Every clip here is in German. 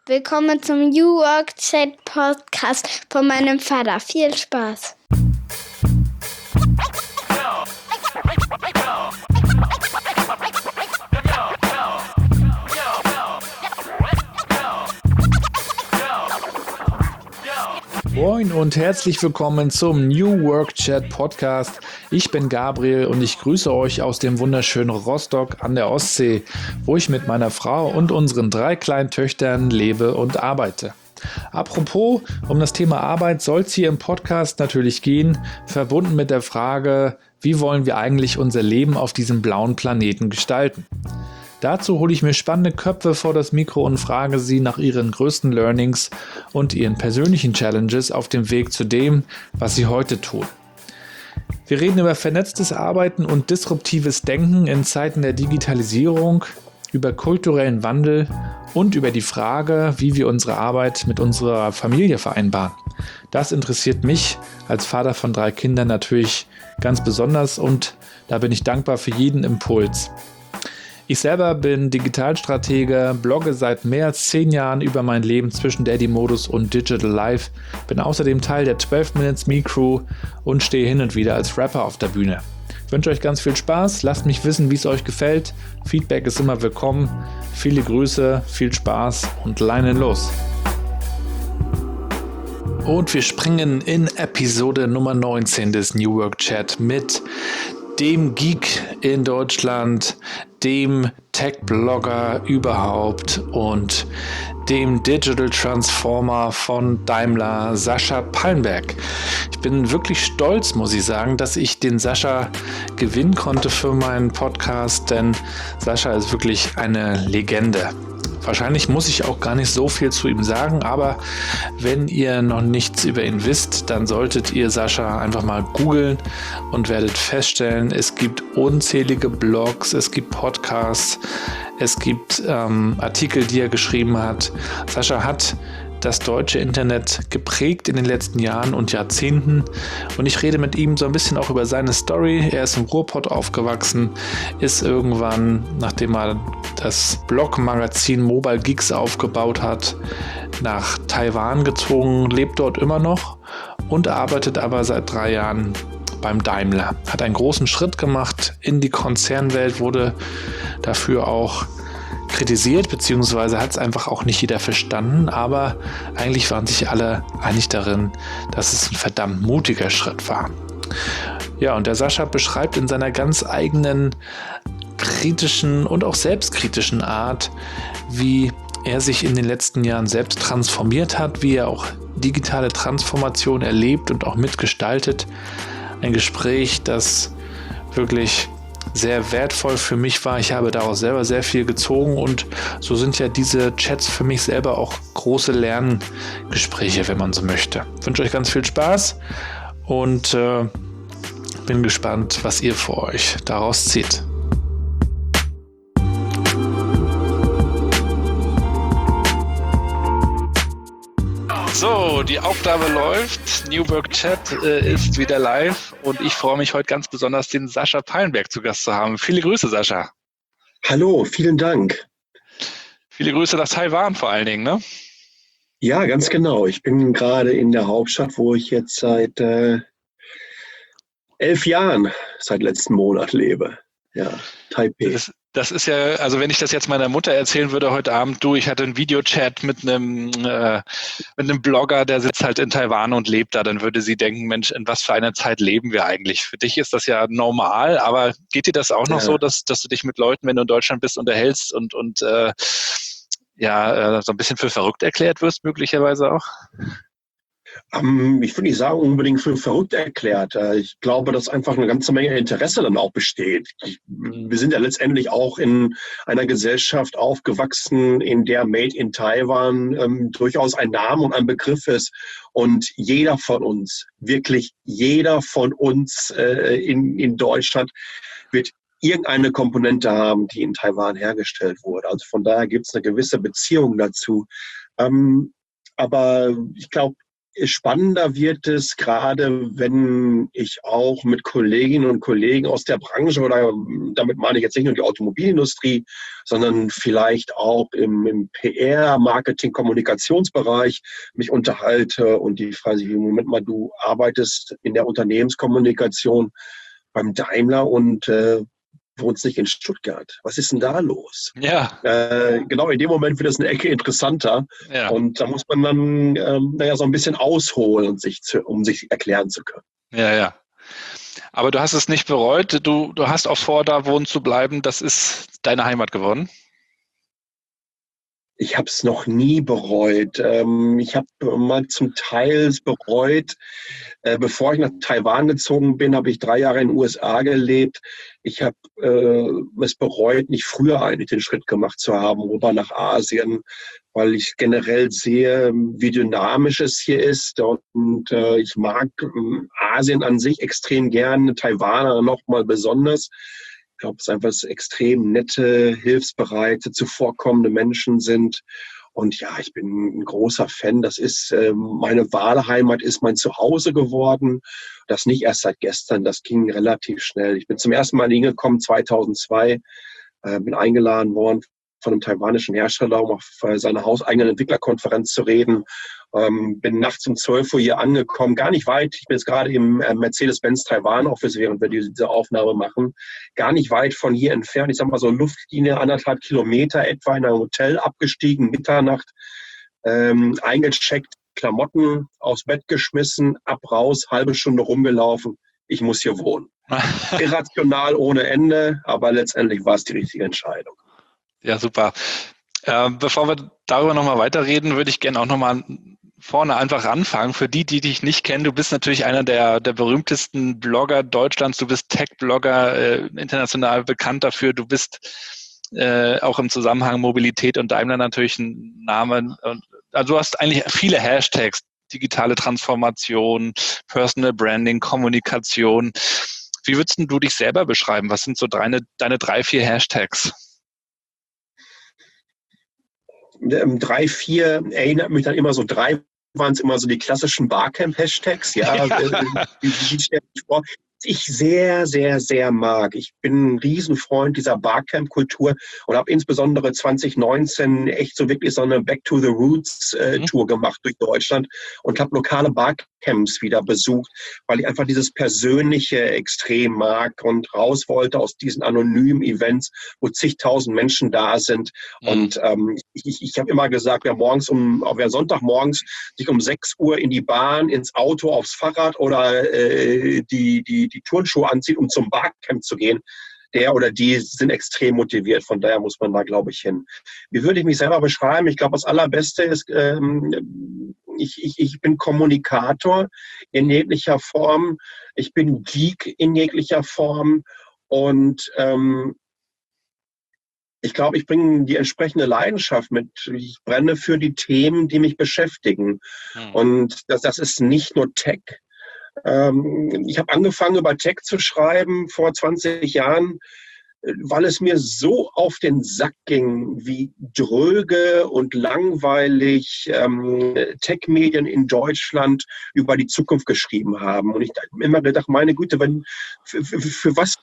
Willkommen zum New Work Chat Podcast von meinem Vater. Viel Spaß! Moin und herzlich willkommen zum New Work Chat Podcast. Ich bin Gabriel und ich grüße euch aus dem wunderschönen Rostock an der Ostsee, wo ich mit meiner Frau und unseren 3 kleinen Töchtern lebe und arbeite. Apropos, um das Thema Arbeit soll es hier im Podcast natürlich gehen, verbunden mit der Frage, wie wollen wir eigentlich unser Leben auf diesem blauen Planeten gestalten? Dazu hole ich mir spannende Köpfe vor das Mikro und frage sie nach ihren größten Learnings und ihren persönlichen Challenges auf dem Weg zu dem, was sie heute tun. Wir reden über vernetztes Arbeiten und disruptives Denken in Zeiten der Digitalisierung, über kulturellen Wandel und über die Frage, wie wir unsere Arbeit mit unserer Familie vereinbaren. Das interessiert mich als Vater von 3 Kindern natürlich ganz besonders und da bin ich dankbar für jeden Impuls. Ich selber bin Digitalstratege, blogge seit mehr als 10 Jahren über mein Leben zwischen Daddy-Modus und Digital Life, bin außerdem Teil der 12 Minutes Me Crew und stehe hin und wieder als Rapper auf der Bühne. Ich wünsche euch ganz viel Spaß, lasst mich wissen, wie es euch gefällt. Feedback ist immer willkommen. Viele Grüße, viel Spaß und leinen los. Und wir springen in Episode Nummer 19 des New Work Chat mit dem Geek in Deutschland, dem Tech-Blogger überhaupt und dem Digital Transformer von Daimler, Sascha Pallenberg. Ich bin wirklich stolz, muss ich sagen, dass ich den Sascha gewinnen konnte für meinen Podcast, denn Sascha ist wirklich eine Legende. Wahrscheinlich muss ich auch gar nicht so viel zu ihm sagen, aber wenn ihr noch nichts über ihn wisst, dann solltet ihr Sascha einfach mal googeln und werdet feststellen, es gibt unzählige Blogs, es gibt Podcasts, es gibt Artikel, die er geschrieben hat. Sascha hat das deutsche Internet geprägt in den letzten Jahren und Jahrzehnten und ich rede mit ihm so ein bisschen auch über seine Story. Er ist im Ruhrpott aufgewachsen, ist irgendwann, nachdem er das Blogmagazin Mobile Geeks aufgebaut hat, nach Taiwan gezogen, lebt dort immer noch und arbeitet aber seit 3 Jahren beim Daimler. Hat einen großen Schritt gemacht in die Konzernwelt, wurde dafür auch kritisiert, beziehungsweise hat es einfach auch nicht jeder verstanden, aber eigentlich waren sich alle einig darin, dass es ein verdammt mutiger Schritt war. Ja, und der Sascha beschreibt in seiner ganz eigenen kritischen und auch selbstkritischen Art, wie er sich in den letzten Jahren selbst transformiert hat, wie er auch digitale Transformation erlebt und auch mitgestaltet. Ein Gespräch, das wirklich sehr wertvoll für mich war. Ich habe daraus selber sehr viel gezogen und so sind ja diese Chats für mich selber auch große Lerngespräche, wenn man so möchte. Ich wünsche euch ganz viel Spaß und bin gespannt, was ihr für euch daraus zieht. So, die Aufnahme läuft. New Work Chat ist wieder live und ich freue mich heute ganz besonders, den Sascha Pallenberg zu Gast zu haben. Viele Grüße, Sascha. Hallo, vielen Dank. Viele Grüße nach Taiwan vor allen Dingen, ne? Ja, ganz genau. Ich bin gerade in der Hauptstadt, wo ich jetzt seit 11 Jahren, seit letzten Monat lebe. Ja, Taipei. Das ist ja, also wenn ich das jetzt meiner Mutter erzählen würde heute Abend, ich hatte einen Videochat mit einem Blogger, der sitzt halt in Taiwan und lebt da, dann würde sie denken, Mensch, in was für einer Zeit leben wir eigentlich? Für dich ist das ja normal, aber geht dir das auch noch so, dass du dich mit Leuten, wenn du in Deutschland bist, unterhältst und so ein bisschen für verrückt erklärt wirst, möglicherweise auch? Ich würde nicht sagen, unbedingt für verrückt erklärt. Ich glaube, dass einfach eine ganze Menge Interesse dann auch besteht. Wir sind ja letztendlich auch in einer Gesellschaft aufgewachsen, in der Made in Taiwan durchaus ein Name und ein Begriff ist. Und jeder von uns, wirklich jeder von uns in Deutschland wird irgendeine Komponente haben, die in Taiwan hergestellt wurde. Also von daher gibt es eine gewisse Beziehung dazu. Aber ich glaube, spannender wird es gerade, wenn ich auch mit Kolleginnen und Kollegen aus der Branche, oder damit meine ich jetzt nicht nur die Automobilindustrie, sondern vielleicht auch im PR, Marketing, Kommunikationsbereich mich unterhalte und die fragen sich, Moment mal, du arbeitest in der Unternehmenskommunikation beim Daimler und wohnst nicht in Stuttgart. Was ist denn da los? Ja, Genau in dem Moment wird es eine Ecke interessanter. ja, Und da muss man dann so ein bisschen ausholen, um sich erklären zu können. ja, ja. Aber du hast es nicht bereut. Du hast auch vor, da wohnen zu bleiben. Das ist deine Heimat geworden. Ich habe es noch nie bereut. Ich habe mal zum Teil bereut. Bevor ich nach Taiwan gezogen bin, habe ich 3 Jahre in den USA gelebt. Ich habe es bereut, nicht früher eigentlich den Schritt gemacht zu haben, rüber nach Asien, weil ich generell sehe, wie dynamisch es hier ist. Und ich mag Asien an sich extrem gerne, Taiwan noch mal besonders. Ich glaube, es ist einfach, dass extrem nette, hilfsbereite, zuvorkommende Menschen sind. Und ja, ich bin ein großer Fan. Das ist meine Wahlheimat, ist mein Zuhause geworden. Das nicht erst seit gestern, das ging relativ schnell. Ich bin zum ersten Mal hingekommen 2002, bin eingeladen worden von einem taiwanischen Hersteller, um auf seiner hauseigenen Entwicklerkonferenz zu reden. Bin nachts um 12 Uhr hier angekommen, gar nicht weit. Ich bin jetzt gerade im Mercedes-Benz Taiwan Office, während wir diese Aufnahme machen. Gar nicht weit von hier entfernt. Ich sag mal so Luftlinie 1,5 Kilometer etwa in einem Hotel abgestiegen, Mitternacht, eingecheckt, Klamotten aufs Bett geschmissen, ab raus, halbe Stunde rumgelaufen. Ich muss hier wohnen. Irrational ohne Ende, aber letztendlich war es die richtige Entscheidung. Ja, super. Bevor wir darüber nochmal weiterreden, würde ich gerne auch nochmal vorne einfach anfangen. Für die dich nicht kennen, du bist natürlich einer der berühmtesten Blogger Deutschlands. Du bist Tech-Blogger, international bekannt dafür. Du bist auch im Zusammenhang Mobilität und Daimler natürlich ein Name. Also du hast eigentlich viele Hashtags. Digitale Transformation, Personal Branding, Kommunikation. Wie würdest du dich selber beschreiben? Was sind so deine 3, 4 Hashtags? 3, 4 erinnert mich dann immer so, 3 waren es immer so die klassischen Barcamp-Hashtags. Ja. Die stelle ich vor. Ich sehr, sehr, sehr mag. Ich bin ein Riesenfreund dieser Barcamp-Kultur und habe insbesondere 2019 echt so wirklich so eine Back to the Roots Tour gemacht durch Deutschland und habe lokale Barcamps wieder besucht, weil ich einfach dieses Persönliche extrem mag und raus wollte aus diesen anonymen Events, wo zigtausend Menschen da sind. Und ich habe immer gesagt, wer Sonntagmorgens sich um 6 Uhr in die Bahn, ins Auto, aufs Fahrrad oder die Turnschuhe anzieht, um zum Barcamp zu gehen, der oder die sind extrem motiviert. Von daher muss man da, glaube ich, hin. Wie würde ich mich selber beschreiben? Ich glaube, das Allerbeste ist, ich bin Kommunikator in jeglicher Form. Ich bin Geek in jeglicher Form. Und ich glaube, ich bringe die entsprechende Leidenschaft mit. Ich brenne für die Themen, die mich beschäftigen. Und das ist nicht nur Tech. Ich habe angefangen, über Tech zu schreiben vor 20 Jahren, weil es mir so auf den Sack ging, wie dröge und langweilig Tech-Medien in Deutschland über die Zukunft geschrieben haben. Und ich habe immer gedacht, meine Güte, für was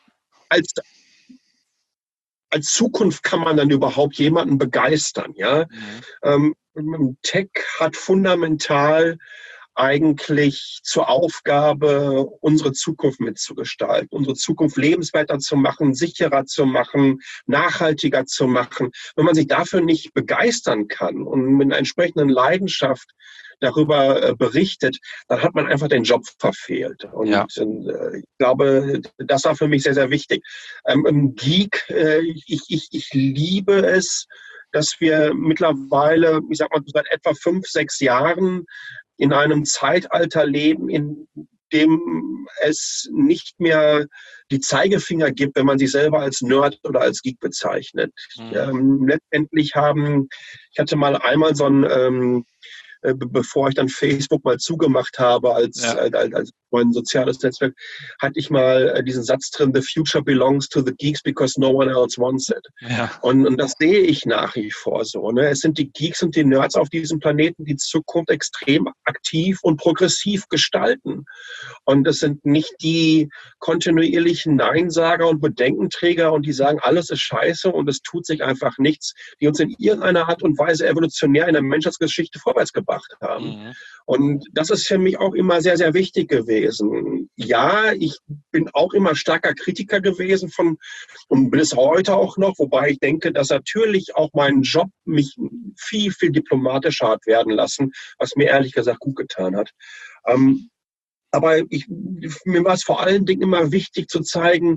als Zukunft kann man dann überhaupt jemanden begeistern? Ja? Tech hat fundamental eigentlich zur Aufgabe, unsere Zukunft mitzugestalten, unsere Zukunft lebenswerter zu machen, sicherer zu machen, nachhaltiger zu machen. Wenn man sich dafür nicht begeistern kann und mit einer entsprechenden Leidenschaft darüber berichtet, dann hat man einfach den Job verfehlt. Und ich glaube, das war für mich sehr, sehr wichtig. Geek, ich liebe es, dass wir mittlerweile, ich sag mal, seit etwa 5, 6 Jahren in einem Zeitalter leben, in dem es nicht mehr die Zeigefinger gibt, wenn man sich selber als Nerd oder als Geek bezeichnet. Letztendlich ich hatte mal einmal so ein bevor ich dann Facebook mal zugemacht habe als mein soziales Netzwerk, hatte ich mal diesen Satz drin: The future belongs to the geeks because no one else wants it. Ja. Und das sehe ich nach wie vor so. Ne? Es sind die Geeks und die Nerds auf diesem Planeten, die Zukunft extrem aktiv und progressiv gestalten. Und es sind nicht die kontinuierlichen Neinsager und Bedenkenträger und die sagen, alles ist scheiße und es tut sich einfach nichts, die uns in irgendeiner Art und Weise evolutionär in der Menschheitsgeschichte vorwärts gebracht haben. Mhm. Und das ist für mich auch immer sehr, sehr wichtig gewesen. Ja, ich bin auch immer starker Kritiker gewesen und bin es heute auch noch, wobei ich denke, dass natürlich auch mein Job mich viel, viel diplomatischer hat werden lassen, was mir ehrlich gesagt gut getan hat. Aber mir war es vor allen Dingen immer wichtig zu zeigen,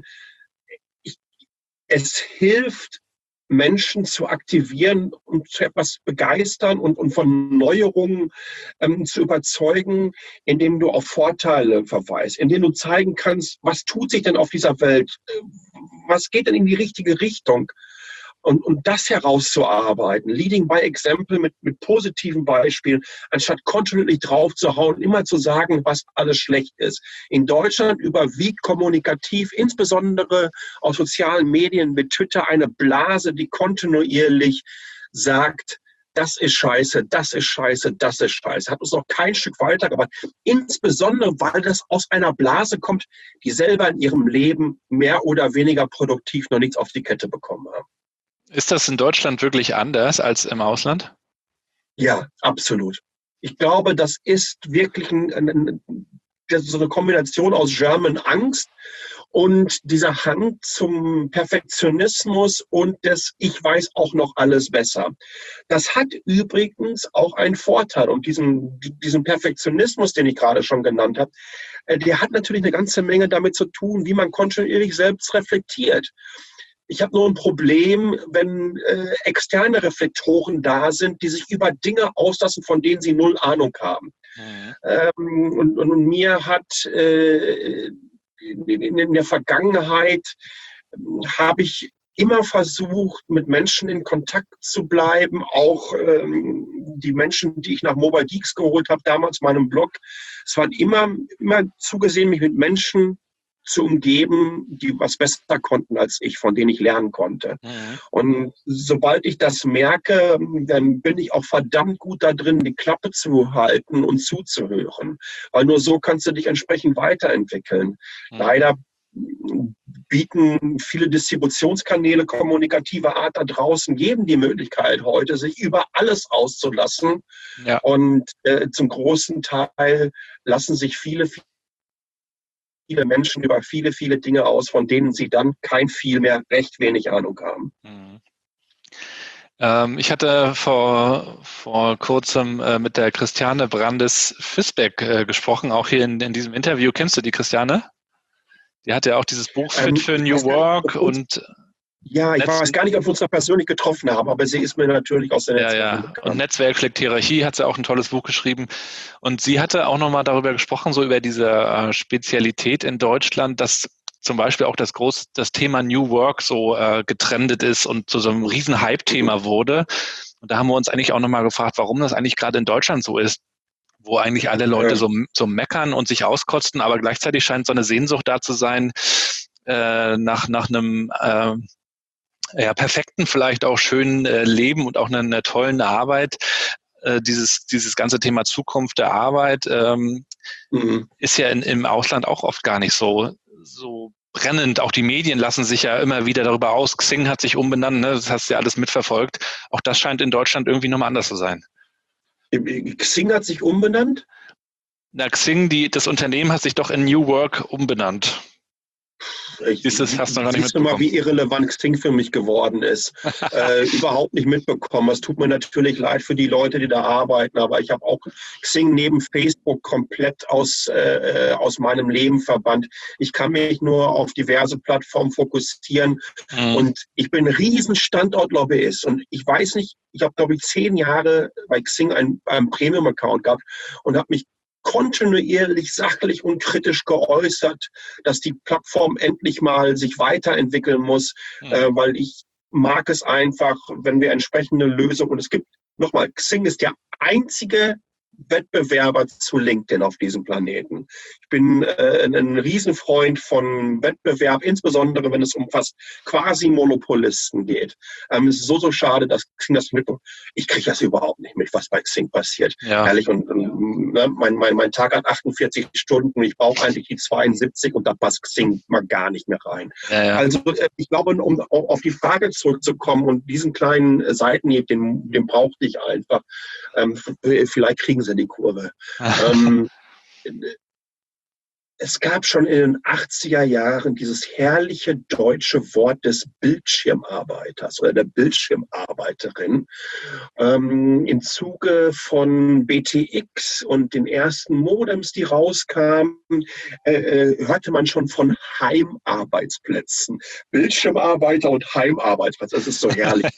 es hilft, Menschen zu aktivieren und zu etwas begeistern und von Neuerungen zu überzeugen, indem du auf Vorteile verweist, indem du zeigen kannst, was tut sich denn auf dieser Welt, was geht denn in die richtige Richtung. Und das herauszuarbeiten, leading by example mit positiven Beispielen, anstatt kontinuierlich draufzuhauen, immer zu sagen, was alles schlecht ist. In Deutschland überwiegt kommunikativ, insbesondere auf sozialen Medien mit Twitter, eine Blase, die kontinuierlich sagt, das ist scheiße, das ist scheiße, das ist scheiße. Hat uns noch kein Stück weitergebracht. Insbesondere, weil das aus einer Blase kommt, die selber in ihrem Leben mehr oder weniger produktiv noch nichts auf die Kette bekommen haben. Ist das in Deutschland wirklich anders als im Ausland? Ja, absolut. Ich glaube, das ist wirklich so eine Kombination aus German Angst und dieser Hang zum Perfektionismus und des Ich weiß auch noch alles besser. Das hat übrigens auch einen Vorteil. Und diesen Perfektionismus, den ich gerade schon genannt habe, der hat natürlich eine ganze Menge damit zu tun, wie man kontinuierlich selbst reflektiert. Ich habe nur ein Problem, wenn externe Reflektoren da sind, die sich über Dinge auslassen, von denen sie null Ahnung haben. Mhm. Und mir hat in der Vergangenheit habe ich immer versucht, mit Menschen in Kontakt zu bleiben, auch die Menschen, die ich nach Mobile Geeks geholt habe, damals meinem Blog. Es waren immer zugesehen, mich mit Menschen zu umgeben, die was besser konnten als ich, von denen ich lernen konnte. Mhm. Und sobald ich das merke, dann bin ich auch verdammt gut da drin, die Klappe zu halten und zuzuhören. Weil nur so kannst du dich entsprechend weiterentwickeln. Mhm. Leider bieten viele Distributionskanäle kommunikativer Art da draußen, geben die Möglichkeit heute, sich über alles auszulassen. Ja. Und zum großen Teil lassen sich viele Menschen über viele, viele Dinge aus, von denen sie dann kein viel mehr, recht wenig Ahnung haben. Ich hatte vor kurzem mit der Christiane Brandes-Fisbeck gesprochen, auch hier in diesem Interview. Kennst du die Christiane? Die hat ja auch dieses Buch Fit für New Work und ja, ich weiß gar nicht, ob wir uns da persönlich getroffen haben, aber sie ist mir natürlich aus der Netzwerk bekannt. Und Netzwerk schlägt Hierarchie hat sie auch ein tolles Buch geschrieben. Und sie hatte auch nochmal darüber gesprochen, so über diese Spezialität in Deutschland, dass zum Beispiel auch das Thema New Work so getrendet ist und zu so einem riesen Hype-Thema wurde. Und da haben wir uns eigentlich auch nochmal gefragt, warum das eigentlich gerade in Deutschland so ist, wo eigentlich alle Leute so meckern und sich auskotzen, aber gleichzeitig scheint so eine Sehnsucht da zu sein, nach einem perfekten, vielleicht auch schönen Leben und auch einer tollen Arbeit. Dieses ganze Thema Zukunft der Arbeit ist ja im Ausland auch oft gar nicht so brennend. Auch die Medien lassen sich ja immer wieder darüber aus. Xing hat sich umbenannt, ne? Das hast du ja alles mitverfolgt. Auch das scheint in Deutschland irgendwie nochmal anders zu sein. Xing hat sich umbenannt? Na, Xing, das Unternehmen hat sich doch in New Work umbenannt. Siehst du mal, wie irrelevant Xing für mich geworden ist. Überhaupt nicht mitbekommen. Es tut mir natürlich leid für die Leute, die da arbeiten, aber ich habe auch Xing neben Facebook komplett aus meinem Leben verbannt. Ich kann mich nur auf diverse Plattformen fokussieren und ich bin ein riesen Standortlobbyist und ich weiß nicht, ich habe glaube ich 10 Jahre bei Xing einen Premium-Account gehabt und habe mich kontinuierlich, sachlich und kritisch geäußert, dass die Plattform endlich mal sich weiterentwickeln muss, weil ich mag es einfach, wenn wir entsprechende Lösungen, und es gibt, nochmal, Xing ist der einzige Wettbewerber zu LinkedIn auf diesem Planeten. Ich bin ein Riesenfreund von Wettbewerb, insbesondere wenn es um fast quasi Monopolisten geht. Es ist so schade, dass Xing das mitbekommt. Ich kriege das überhaupt nicht mit, was bei Xing passiert. Ja. Ehrlich, und ne, mein Tag hat 48 Stunden, ich brauche eigentlich die 72 und da passt Xing mal gar nicht mehr rein. Ja. Also ich glaube, um auf die Frage zurückzukommen und diesen kleinen Seitenhieb, den brauchte ich einfach. Vielleicht kriegen sie die Kurve. Es gab schon in den 80er Jahren dieses herrliche deutsche Wort des Bildschirmarbeiters oder der Bildschirmarbeiterin. Im Zuge von BTX und den ersten Modems, die rauskamen, hörte man schon von Heimarbeitsplätzen. Bildschirmarbeiter und Heimarbeitsplätze, das ist so herrlich.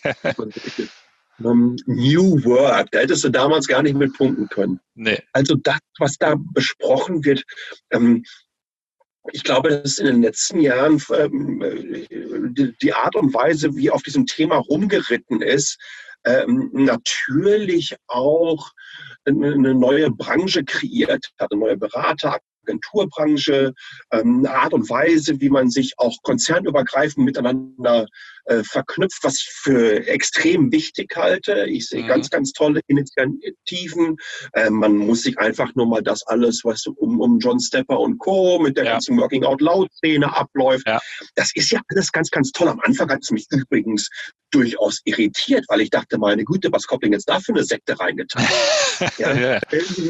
New Work, da hättest du damals gar nicht mit punkten können. Nee. Also das, was da besprochen wird, ich glaube, dass in den letzten Jahren die Art und Weise, wie auf diesem Thema rumgeritten ist, natürlich auch eine neue Branche kreiert hat, eine neue Agenturbranche, eine Art und Weise, wie man sich auch konzernübergreifend miteinander verknüpft, was ich für extrem wichtig halte. Ich sehe ganz, ganz tolle Initiativen. Man muss sich einfach nur mal das alles, was um John Stepper und Co. mit der ganzen Working Out Loud-Szene abläuft. Ja. Das ist ja alles ganz, ganz toll. Am Anfang hat es mich übrigens durchaus irritiert, weil ich dachte, meine Güte, was kommt denn jetzt da für eine Sekte reingetan? Ja?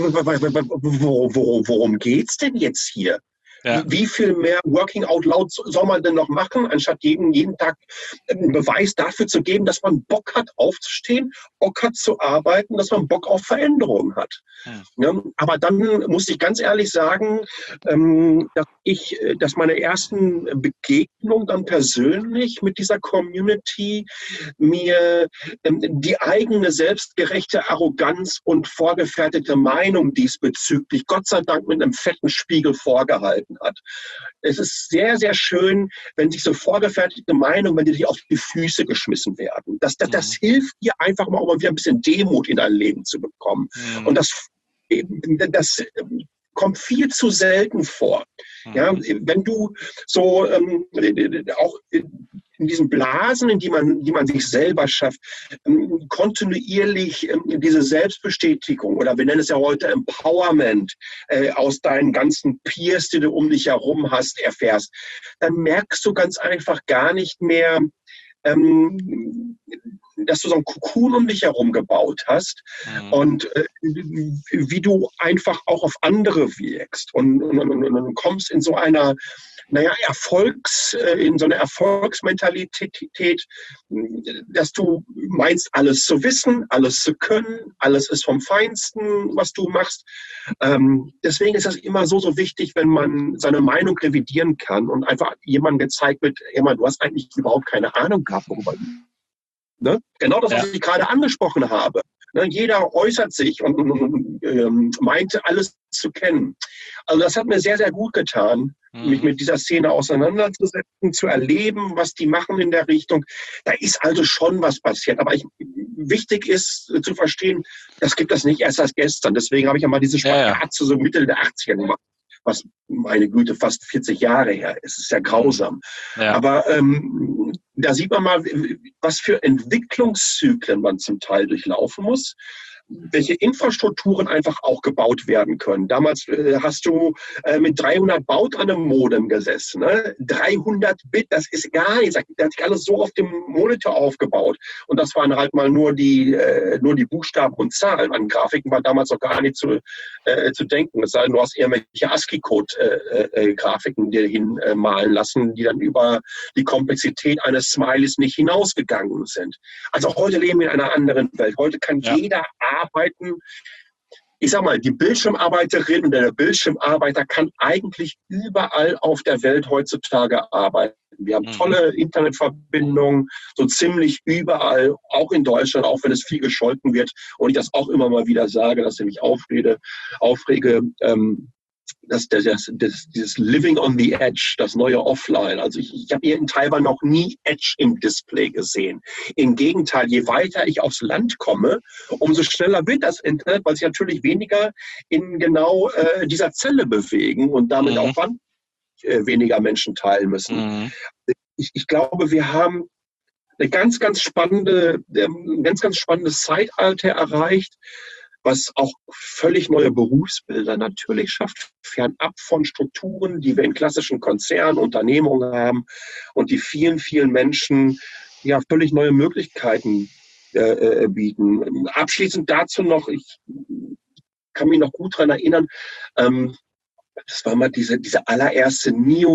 Worum geht's denn jetzt hier? Ja. Wie viel mehr Working Out Loud soll man denn noch machen, anstatt jeden Tag einen Beweis dafür zu geben, dass man Bock hat aufzustehen, Bock hat zu arbeiten, dass man Bock auf Veränderungen hat. Ja, aber dann muss ich ganz ehrlich sagen, dass meine ersten Begegnungen dann persönlich mit dieser Community mir die eigene selbstgerechte Arroganz und vorgefertigte Meinung diesbezüglich Gott sei Dank mit einem fetten Spiegel vorgehalten hat. Es ist sehr, sehr schön, wenn sich so vorgefertigte Meinungen, wenn die dir auf die Füße geschmissen werden. Das hilft dir einfach mal, um wieder ein bisschen Demut in dein Leben zu bekommen. Und das kommt viel zu selten vor. Ja, wenn du so auch in diesen Blasen, in die man sich selber schafft, kontinuierlich diese Selbstbestätigung oder wir nennen es ja heute Empowerment aus deinen ganzen Peers, die du um dich herum hast, erfährst, dann merkst du ganz einfach gar nicht mehr, dass du so einen Kokon um dich herum gebaut hast und wie du einfach auch auf andere wirkst und kommst in so einer in so eine Erfolgsmentalität, dass du meinst, alles zu wissen, alles zu können, alles ist vom Feinsten, was du machst. Deswegen ist das immer so wichtig, wenn man seine Meinung revidieren kann und einfach jemandem gezeigt wird, du hast eigentlich überhaupt keine Ahnung gehabt, worüber. Ne? Genau das, was ich gerade angesprochen habe. Ne? Jeder äußert sich und meinte, alles zu kennen. Also das hat mir sehr, sehr gut getan, mich mit dieser Szene auseinanderzusetzen, zu erleben, was die machen in der Richtung. Da ist also schon was passiert. Aber wichtig ist zu verstehen, das gibt es nicht erst seit gestern. Deswegen habe ich ja mal diese Spagat so Mitte der 80er gemacht. Was, meine Güte, fast 40 Jahre her ist. Es ist ja grausam. Ja. Aber da sieht man mal, was für Entwicklungszyklen man zum Teil durchlaufen muss, welche Infrastrukturen einfach auch gebaut werden können. Damals hast du mit 300 Baud an einem Modem gesessen. Ne? 300 Bit, das ist gar nichts. Das hat sich alles so auf dem Monitor aufgebaut. Und das waren halt mal nur die Buchstaben und Zahlen. An Grafiken war damals noch gar nicht zu denken. Es sei denn, du hast irgendwelche ASCII-Code-Grafiken dir hinmalen lassen, die dann über die Komplexität eines Smileys nicht hinausgegangen sind. Also heute leben wir in einer anderen Welt. Heute kann jeder arbeiten. Ich sag mal, die Bildschirmarbeiterin und der Bildschirmarbeiter kann eigentlich überall auf der Welt heutzutage arbeiten. Wir haben tolle Internetverbindungen, so ziemlich überall, auch in Deutschland, auch wenn es viel gescholten wird. Und ich das auch immer mal wieder sage, dass ich mich aufrege. dieses Living on the Edge, das neue Offline. Also ich habe hier in Taiwan noch nie Edge im Display gesehen. Im Gegenteil, je weiter ich aufs Land komme, umso schneller wird das Internet, weil sich natürlich weniger in genau dieser Zelle bewegen und damit auch weniger Menschen teilen müssen. Mhm. Ich glaube, wir haben ein ganz, ganz spannendes Zeitalter erreicht, was auch völlig neue Berufsbilder natürlich schafft, fernab von Strukturen, die wir in klassischen Konzernen, Unternehmungen haben und die vielen, vielen Menschen ja völlig neue Möglichkeiten bieten. Abschließend dazu noch, ich kann mich noch gut daran erinnern, das war mal diese allererste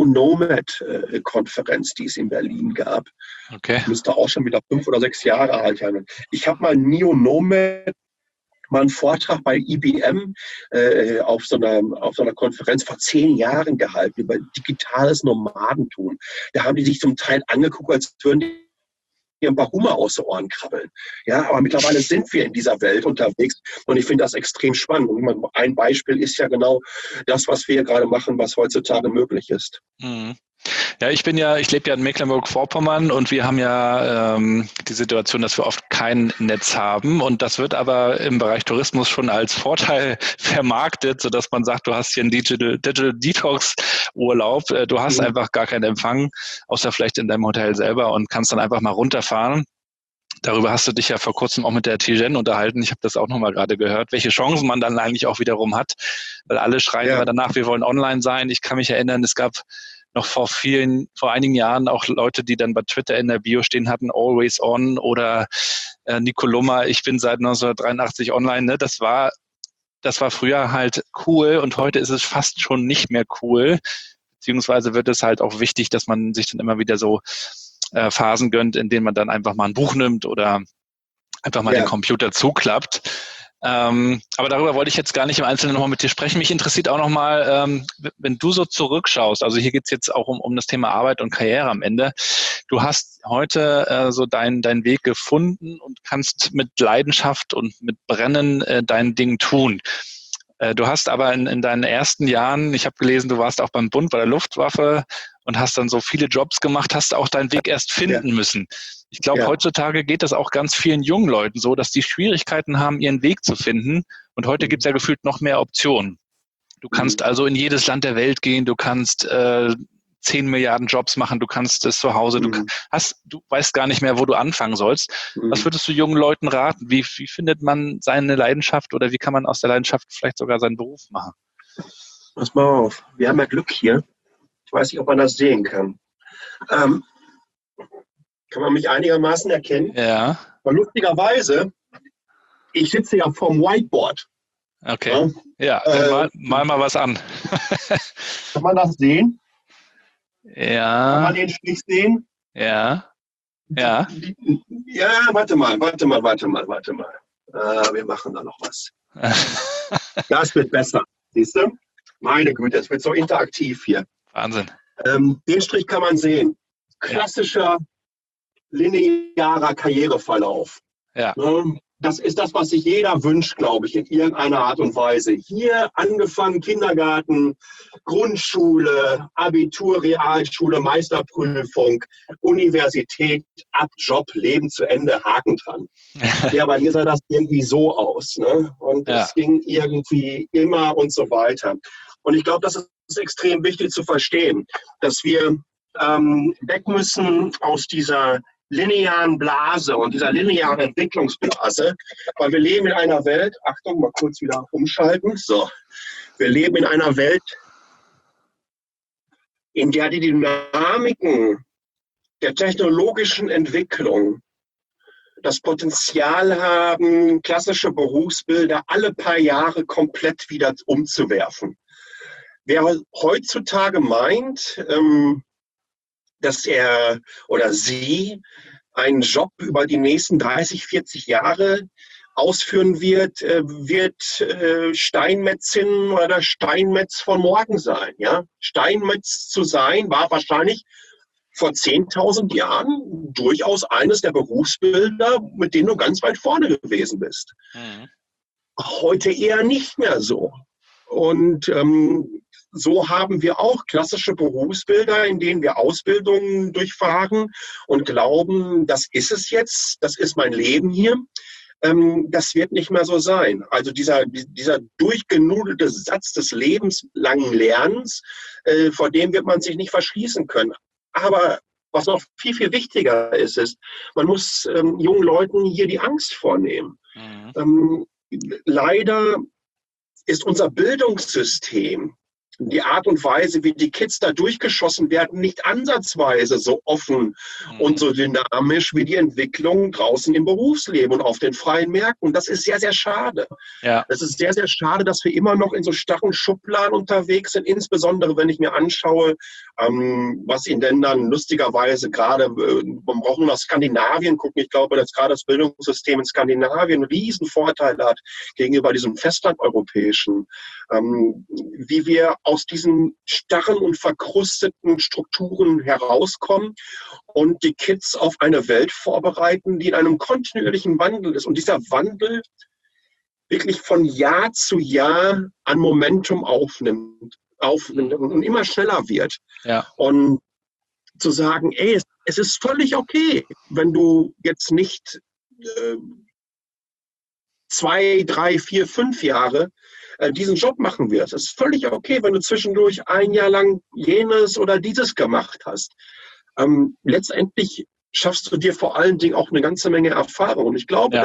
Neo-Nomad-Konferenz, die es in Berlin gab. Okay. Müsste auch schon wieder 5 oder 6 Jahre alt sein. Ich habe mal Neo-Nomad mal einen Vortrag bei IBM auf so einer Konferenz vor 10 Jahren gehalten über digitales Nomadentum. Da haben die sich zum Teil angeguckt, als würden die ein paar Hummer aus den Ohren krabbeln. Ja, aber mittlerweile sind wir in dieser Welt unterwegs und ich finde das extrem spannend. Und ein Beispiel ist ja genau das, was wir gerade machen, was heutzutage möglich ist. Mhm. Ja, ich lebe ja in Mecklenburg-Vorpommern und wir haben ja die Situation, dass wir oft kein Netz haben und das wird aber im Bereich Tourismus schon als Vorteil vermarktet, sodass man sagt, du hast hier einen Digital Detox Urlaub, du hast einfach gar keinen Empfang, außer vielleicht in deinem Hotel selber und kannst dann einfach mal runterfahren. Darüber hast du dich ja vor kurzem auch mit der Tijen unterhalten. Ich habe das auch nochmal gerade gehört, welche Chancen man dann eigentlich auch wiederum hat, weil alle schreien immer danach, wir wollen online sein. Ich kann mich erinnern, es gab noch vor einigen Jahren auch Leute, die dann bei Twitter in der Bio stehen hatten, always on oder Nicoloma, ich bin seit 1983 online. Ne? Das war früher halt cool und heute ist es fast schon nicht mehr cool. Beziehungsweise wird es halt auch wichtig, dass man sich dann immer wieder so Phasen gönnt, in denen man dann einfach mal ein Buch nimmt oder einfach mal den Computer zuklappt. Aber darüber wollte ich jetzt gar nicht im Einzelnen nochmal mit dir sprechen. Mich interessiert auch nochmal, wenn du so zurückschaust, also hier geht's jetzt auch um das Thema Arbeit und Karriere am Ende. Du hast heute so deinen Weg gefunden und kannst mit Leidenschaft und mit Brennen dein Ding tun. Du hast aber in deinen ersten Jahren, ich habe gelesen, du warst auch beim Bund bei der Luftwaffe und hast dann so viele Jobs gemacht, hast auch deinen Weg erst finden müssen. Ich glaube, heutzutage geht das auch ganz vielen jungen Leuten so, dass die Schwierigkeiten haben, ihren Weg zu finden. Und heute gibt es ja gefühlt noch mehr Optionen. Du kannst also in jedes Land der Welt gehen, du kannst 10 Milliarden Jobs machen, du kannst es zu Hause, du weißt gar nicht mehr, wo du anfangen sollst. Was würdest du jungen Leuten raten? Wie findet man seine Leidenschaft oder wie kann man aus der Leidenschaft vielleicht sogar seinen Beruf machen? Pass mal auf, wir haben ja Glück hier. Ich weiß nicht, ob man das sehen kann. Kann man mich einigermaßen erkennen? Ja. Aber lustigerweise, ich sitze ja vorm Whiteboard. Okay. Ja, mal was an. Kann man das sehen? Ja. Kann man den Strich sehen? Ja. Ja. Ja, warte mal. Wir machen da noch was. Das wird besser. Siehst du? Meine Güte, es wird so interaktiv hier. Wahnsinn. Den Strich kann man sehen. Klassischer linearer Karriereverlauf. Ja. Das ist das, was sich jeder wünscht, glaube ich, in irgendeiner Art und Weise. Hier angefangen Kindergarten, Grundschule, Abitur, Realschule, Meisterprüfung, Universität, ab Job, Leben zu Ende, Haken dran. Ja, bei mir sah das irgendwie so aus. Ne? Und es ging irgendwie immer und so weiter. Und ich glaube, das ist extrem wichtig zu verstehen, dass wir weg müssen aus dieser linearen Blase und dieser linearen Entwicklungsblase, weil wir leben in einer Welt, Achtung, mal kurz wieder umschalten, so, wir leben in einer Welt, in der die Dynamiken der technologischen Entwicklung das Potenzial haben, klassische Berufsbilder alle paar Jahre komplett wieder umzuwerfen. Wer heutzutage meint, dass er oder sie einen Job über die nächsten 30, 40 Jahre ausführen wird, wird Steinmetzin oder Steinmetz von morgen sein. Ja? Steinmetz zu sein war wahrscheinlich vor 10.000 Jahren durchaus eines der Berufsbilder, mit denen du ganz weit vorne gewesen bist. Heute eher nicht mehr so. Und so haben wir auch klassische Berufsbilder, in denen wir Ausbildungen durchfahren und glauben, das ist es jetzt, das ist mein Leben hier. Das wird nicht mehr so sein. Also dieser durchgenudelte Satz des lebenslangen Lernens, vor dem wird man sich nicht verschließen können. Aber was noch viel, viel wichtiger ist, man muss jungen Leuten hier die Angst vornehmen. Leider ist unser Bildungssystem, die Art und Weise, wie die Kids da durchgeschossen werden, nicht ansatzweise so offen und so dynamisch wie die Entwicklung draußen im Berufsleben und auf den freien Märkten. Das ist sehr, sehr schade. Ja. Es ist sehr, sehr schade, dass wir immer noch in so starren Schubladen unterwegs sind, insbesondere wenn ich mir anschaue, was in Ländern lustigerweise gerade, man braucht nur nach Skandinavien gucken. Ich glaube, dass gerade das Bildungssystem in Skandinavien einen riesen Vorteil hat gegenüber diesem festlandeuropäischen, wie wir aus diesen starren und verkrusteten Strukturen herauskommen und die Kids auf eine Welt vorbereiten, die in einem kontinuierlichen Wandel ist. Und dieser Wandel wirklich von Jahr zu Jahr an Momentum aufnimmt und immer schneller wird. Ja. Und zu sagen, es ist völlig okay, wenn du jetzt nicht 2, 3, 4, 5 Jahre diesen Job machen wirst. Es ist völlig okay, wenn du zwischendurch ein Jahr lang jenes oder dieses gemacht hast. Letztendlich schaffst du dir vor allen Dingen auch eine ganze Menge Erfahrung. Und ich glaube,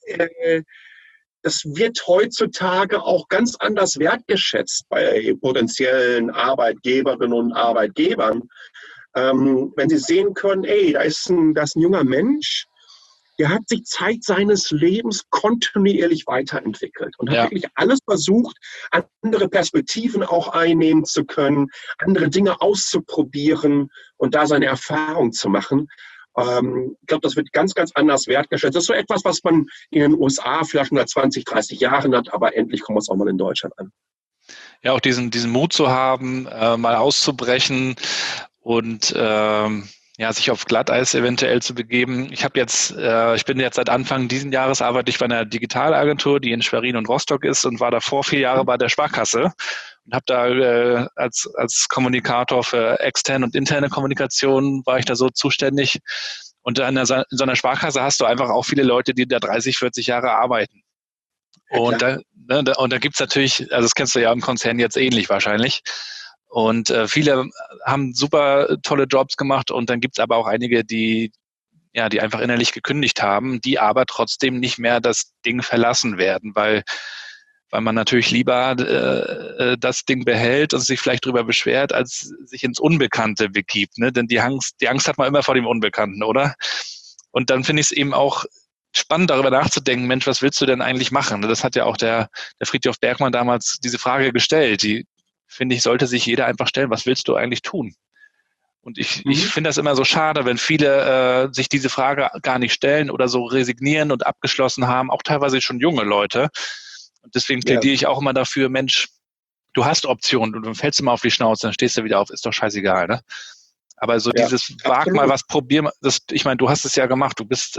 das wird heutzutage auch ganz anders wertgeschätzt bei potenziellen Arbeitgeberinnen und Arbeitgebern. Wenn sie sehen können, da ist ein junger Mensch, der hat sich Zeit seines Lebens kontinuierlich weiterentwickelt und hat wirklich alles versucht, andere Perspektiven auch einnehmen zu können, andere Dinge auszuprobieren und da seine Erfahrung zu machen. Ich glaube, das wird ganz, ganz anders wertgeschätzt. Das ist so etwas, was man in den USA vielleicht schon seit 20, 30 Jahren hat, aber endlich kommt es auch mal in Deutschland an. Ja, auch diesen Mut zu haben, mal auszubrechen und sich auf Glatteis eventuell zu begeben. Ich bin jetzt seit Anfang diesen Jahres arbeite ich bei einer Digitalagentur, die in Schwerin und Rostock ist und war davor 4 Jahre bei der Sparkasse und habe da als Kommunikator für externe und interne Kommunikation war ich da so zuständig. Und in so einer Sparkasse hast du einfach auch viele Leute, die da 30, 40 Jahre arbeiten. Und da gibt's natürlich, also das kennst du ja im Konzern jetzt ähnlich wahrscheinlich. Und viele haben super tolle Jobs gemacht und dann gibt's aber auch einige, die einfach innerlich gekündigt haben, die aber trotzdem nicht mehr das Ding verlassen werden, weil man natürlich lieber das Ding behält und sich vielleicht drüber beschwert, als sich ins Unbekannte begibt. Ne? Denn die Angst hat man immer vor dem Unbekannten, oder? Und dann finde ich es eben auch spannend, darüber nachzudenken, Mensch, was willst du denn eigentlich machen? Das hat ja auch der Frithjof Bergmann damals diese Frage gestellt, die finde ich, sollte sich jeder einfach stellen, was willst du eigentlich tun? Und ich finde das immer so schade, wenn viele sich diese Frage gar nicht stellen oder so resignieren und abgeschlossen haben, auch teilweise schon junge Leute. Und deswegen plädiere ich auch immer dafür, Mensch, du hast Optionen und dann fällst du mal auf die Schnauze, dann stehst du wieder auf, ist doch scheißegal, ne? Aber so dieses, wag mal was, probier mal, ich meine, du hast es ja gemacht, du bist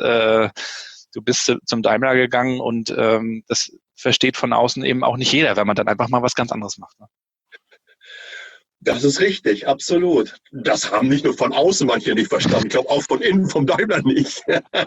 zum Daimler gegangen und das versteht von außen eben auch nicht jeder, wenn man dann einfach mal was ganz anderes macht, ne? Das ist richtig, absolut. Das haben nicht nur von außen manche nicht verstanden. Ich glaube auch von innen, vom Daimler nicht.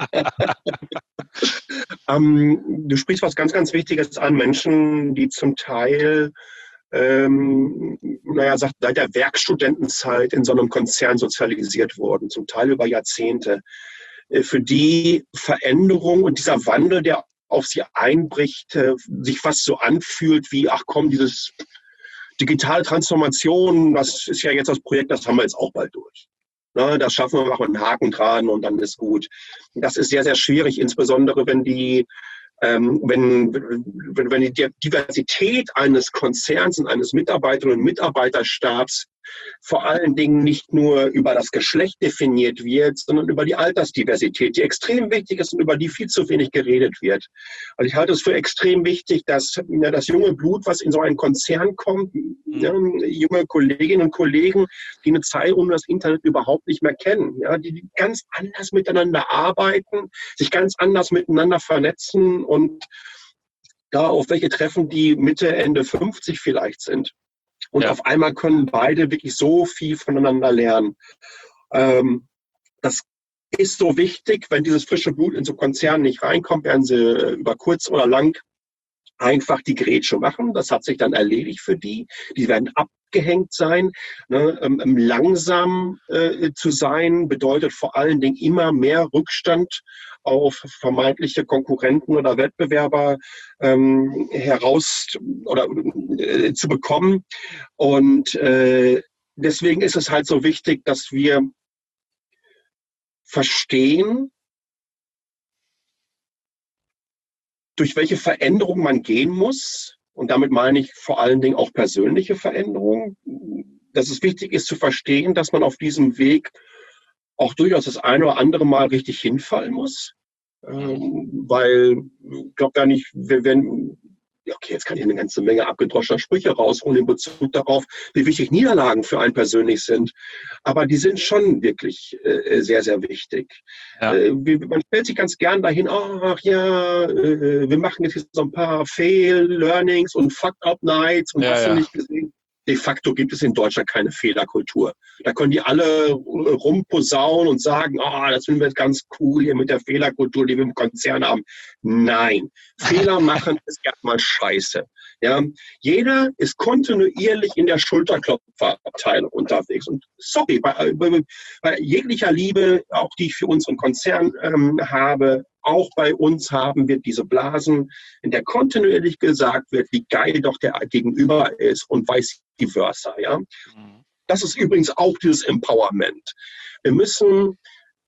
Du sprichst was ganz, ganz Wichtiges an. Menschen, die zum Teil, seit der Werkstudentenzeit in so einem Konzern sozialisiert wurden, zum Teil über Jahrzehnte. Für die Veränderung und dieser Wandel, der auf sie einbricht, sich fast so anfühlt wie, dieses digitale Transformation, das ist ja jetzt das Projekt, das haben wir jetzt auch bald durch. Das schaffen wir, machen einen Haken dran und dann ist gut. Das ist sehr, sehr schwierig, insbesondere wenn die Diversität eines Konzerns und eines Mitarbeiterinnen und Mitarbeiterstabs vor allen Dingen nicht nur über das Geschlecht definiert wird, sondern über die Altersdiversität, die extrem wichtig ist und über die viel zu wenig geredet wird. Also ich halte es für extrem wichtig, dass das junge Blut, was in so einen Konzern kommt, junge Kolleginnen und Kollegen, die eine Zeit ohne das Internet überhaupt nicht mehr kennen, die ganz anders miteinander arbeiten, sich ganz anders miteinander vernetzen und da auf welche treffen, die Mitte, Ende 50 vielleicht sind. Und auf einmal können beide wirklich so viel voneinander lernen. Das ist so wichtig, wenn dieses frische Blut in so Konzernen nicht reinkommt, werden sie über kurz oder lang einfach die Grätsche machen. Das hat sich dann erledigt für die. Die werden abgehängt sein. Ne? Langsam zu sein bedeutet vor allen Dingen immer mehr Rückstand auf vermeintliche Konkurrenten oder Wettbewerber heraus oder zu bekommen. Und deswegen ist es halt so wichtig, dass wir verstehen, durch welche Veränderung man gehen muss. Und damit meine ich vor allen Dingen auch persönliche Veränderungen. Dass es wichtig ist zu verstehen, dass man auf diesem Weg auch durchaus das eine oder andere Mal richtig hinfallen muss. Weil ich glaube gar nicht, wir werden, okay, jetzt kann ich eine ganze Menge abgedroschener Sprüche rausholen in Bezug darauf, wie wichtig Niederlagen für einen persönlich sind. Aber die sind schon wirklich sehr, sehr wichtig. Ja. Man stellt sich ganz gern dahin, ach ja, wir machen jetzt so ein paar Fail-Learnings und Fuck-Up-Nights und hast du nicht gesehen. De facto gibt es in Deutschland keine Fehlerkultur. Da können die alle rumposaunen und sagen, das finden wir jetzt ganz cool hier mit der Fehlerkultur, die wir im Konzern haben. Nein, Fehler machen ist erstmal scheiße. Ja, jeder ist kontinuierlich in der Schulterklopferabteilung unterwegs. Und sorry, bei jeglicher Liebe, auch die ich für unseren Konzern habe, auch bei uns haben wir diese Blasen, in der kontinuierlich gesagt wird, wie geil doch der Gegenüber ist und vice versa. Ja? Das ist übrigens auch dieses Empowerment. Wir müssen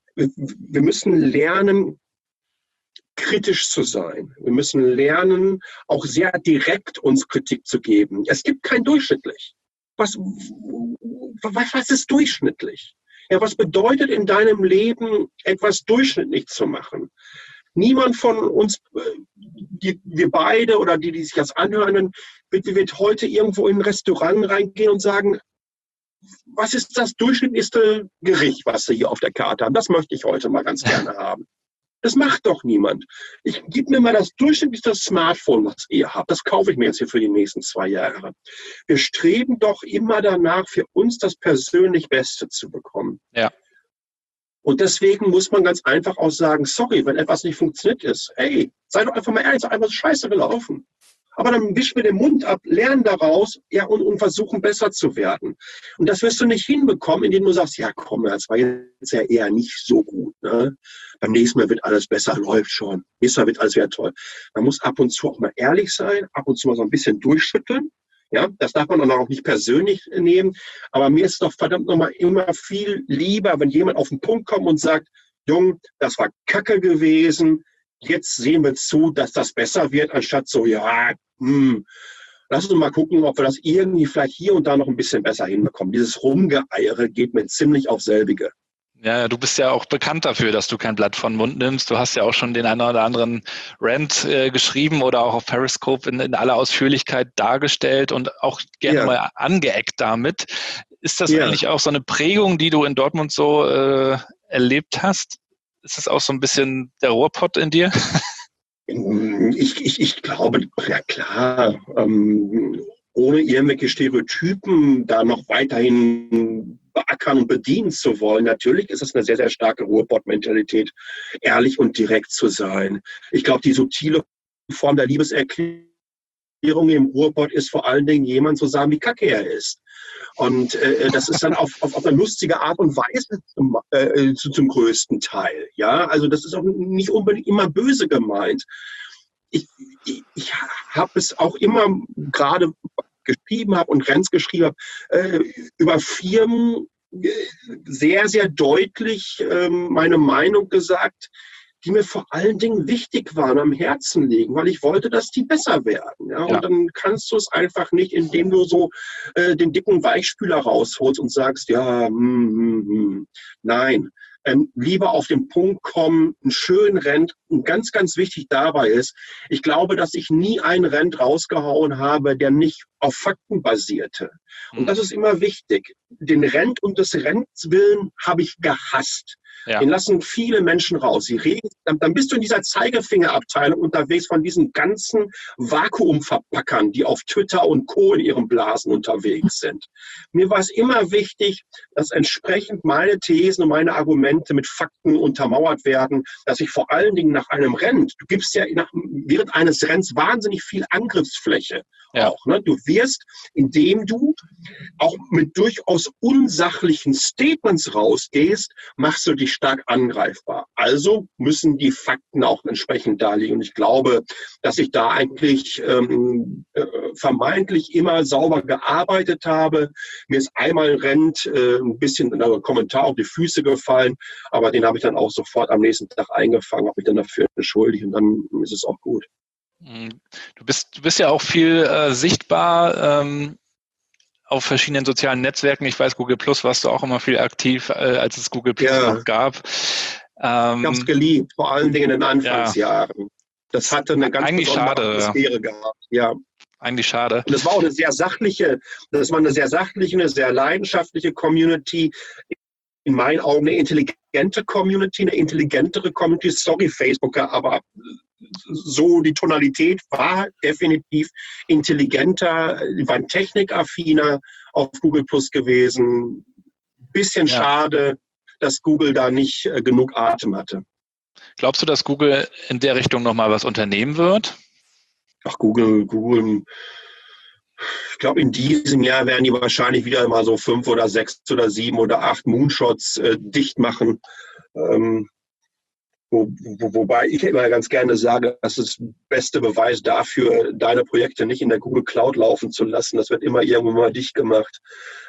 lernen, kritisch zu sein. Wir müssen lernen, auch sehr direkt uns Kritik zu geben. Es gibt kein durchschnittlich. Was ist durchschnittlich? Ja, was bedeutet in deinem Leben, etwas durchschnittlich zu machen? Niemand von uns, wir beide oder die sich das anhören, wird heute irgendwo in ein Restaurant reingehen und sagen, was ist das durchschnittlichste Gericht, was Sie hier auf der Karte haben? Das möchte ich heute mal ganz gerne haben. Das macht doch niemand. Gib mir mal das durchschnittlichste Smartphone, was ihr habt. Das kaufe ich mir jetzt hier für die nächsten 2 Jahre. Wir streben doch immer danach, für uns das persönlich Beste zu bekommen. Ja. Und deswegen muss man ganz einfach auch sagen, sorry, wenn etwas nicht funktioniert ist. Ey, sei doch einfach mal ehrlich, sei einfach scheiße gelaufen. Aber dann wisch mir den Mund ab, lern daraus, ja, und versuchen besser zu werden. Und das wirst du nicht hinbekommen, indem du sagst, ja komm, das war jetzt ja eher nicht so gut. Ne? Beim nächsten Mal wird alles besser, läuft schon. Nächstes Mal wird alles wieder toll. Man muss ab und zu auch mal ehrlich sein, ab und zu mal so ein bisschen durchschütteln. Ja, das darf man dann auch nicht persönlich nehmen. Aber mir ist es doch verdammt nochmal immer viel lieber, wenn jemand auf den Punkt kommt und sagt, Jung, das war Kacke gewesen. Jetzt sehen wir zu, dass das besser wird, anstatt so, lass uns mal gucken, ob wir das irgendwie vielleicht hier und da noch ein bisschen besser hinbekommen. Dieses Rumgeeiere geht mir ziemlich auf selbige. Ja, du bist ja auch bekannt dafür, dass du kein Blatt von den Mund nimmst. Du hast ja auch schon den einen oder anderen Rant geschrieben oder auch auf Periscope in aller Ausführlichkeit dargestellt und auch gerne mal angeeckt damit. Ist das eigentlich auch so eine Prägung, die du in Dortmund so erlebt hast? Ist das auch so ein bisschen der Ruhrpott in dir? Ich glaube, ja klar, ohne irgendwelche Stereotypen da noch weiterhin beackern und bedienen zu wollen. Natürlich ist es eine sehr, sehr starke Ruhrpott-Mentalität, ehrlich und direkt zu sein. Ich glaube, die subtile Form der Liebeserklärung im Ruhrpott ist vor allen Dingen jemand zu sagen, wie kacke er ist. Und das ist dann auf eine lustige Art und Weise zum größten Teil. Ja, also das ist auch nicht unbedingt immer böse gemeint. Ich habe es auch immer gerade geschrieben habe und Renz geschrieben habe, über Firmen sehr, sehr deutlich meine Meinung gesagt, die mir vor allen Dingen wichtig waren, am Herzen liegen, weil ich wollte, dass die besser werden. Ja? Und dann kannst du es einfach nicht, indem du so den dicken Weichspüler rausholst und sagst, nein. Lieber auf den Punkt kommen, einen schönen Rent. Und ganz, ganz wichtig dabei ist, ich glaube, dass ich nie einen Rent rausgehauen habe, der nicht auf Fakten basierte. Und das ist immer wichtig. Den Rent um des Rents willen habe ich gehasst. Ja. Den lassen viele Menschen raus. Dann bist du in dieser Zeigefingerabteilung unterwegs von diesen ganzen Vakuumverpackern, die auf Twitter und Co. in ihren Blasen unterwegs sind. Mir war es immer wichtig, dass entsprechend meine Thesen und meine Argumente mit Fakten untermauert werden, dass ich vor allen Dingen nach einem Rennen, du gibst ja während eines Rennens wahnsinnig viel Angriffsfläche auch. Ne? Du wirst, indem du auch mit durchaus unsachlichen Statements rausgehst, machst du dich stark angreifbar. Also müssen die Fakten auch entsprechend darlegen. Und ich glaube, dass ich da eigentlich vermeintlich immer sauber gearbeitet habe. Mir ist einmal ein bisschen ein Kommentar auf die Füße gefallen, aber den habe ich dann auch sofort am nächsten Tag eingefangen, habe mich dann dafür entschuldigt und dann ist es auch gut. Du bist ja auch viel sichtbar auf verschiedenen sozialen Netzwerken. Ich weiß, Google Plus warst du auch immer viel aktiv, als es Google Plus noch gab. Ich habe es geliebt, vor allen Dingen in den Anfangsjahren. Ja. Das hatte eine ganz besondere Atmosphäre gehabt. Ja. Eigentlich schade. Und es war auch eine sehr sachliche, eine sehr leidenschaftliche Community. In meinen Augen eine intelligente Community, eine intelligentere Community. Sorry, Facebooker, aber so die Tonalität war definitiv intelligenter, die waren technikaffiner auf Google Plus gewesen. Bisschen schade, dass Google da nicht genug Atem hatte. Glaubst du, dass Google in der Richtung nochmal was unternehmen wird? Ach, Google, ich glaube, in diesem Jahr werden die wahrscheinlich wieder mal so 5 oder 6 oder 7 oder 8 Moonshots dicht machen. Wobei ich immer ganz gerne sage, das ist der beste Beweis dafür, deine Projekte nicht in der Google Cloud laufen zu lassen. Das wird immer irgendwann mal dicht gemacht.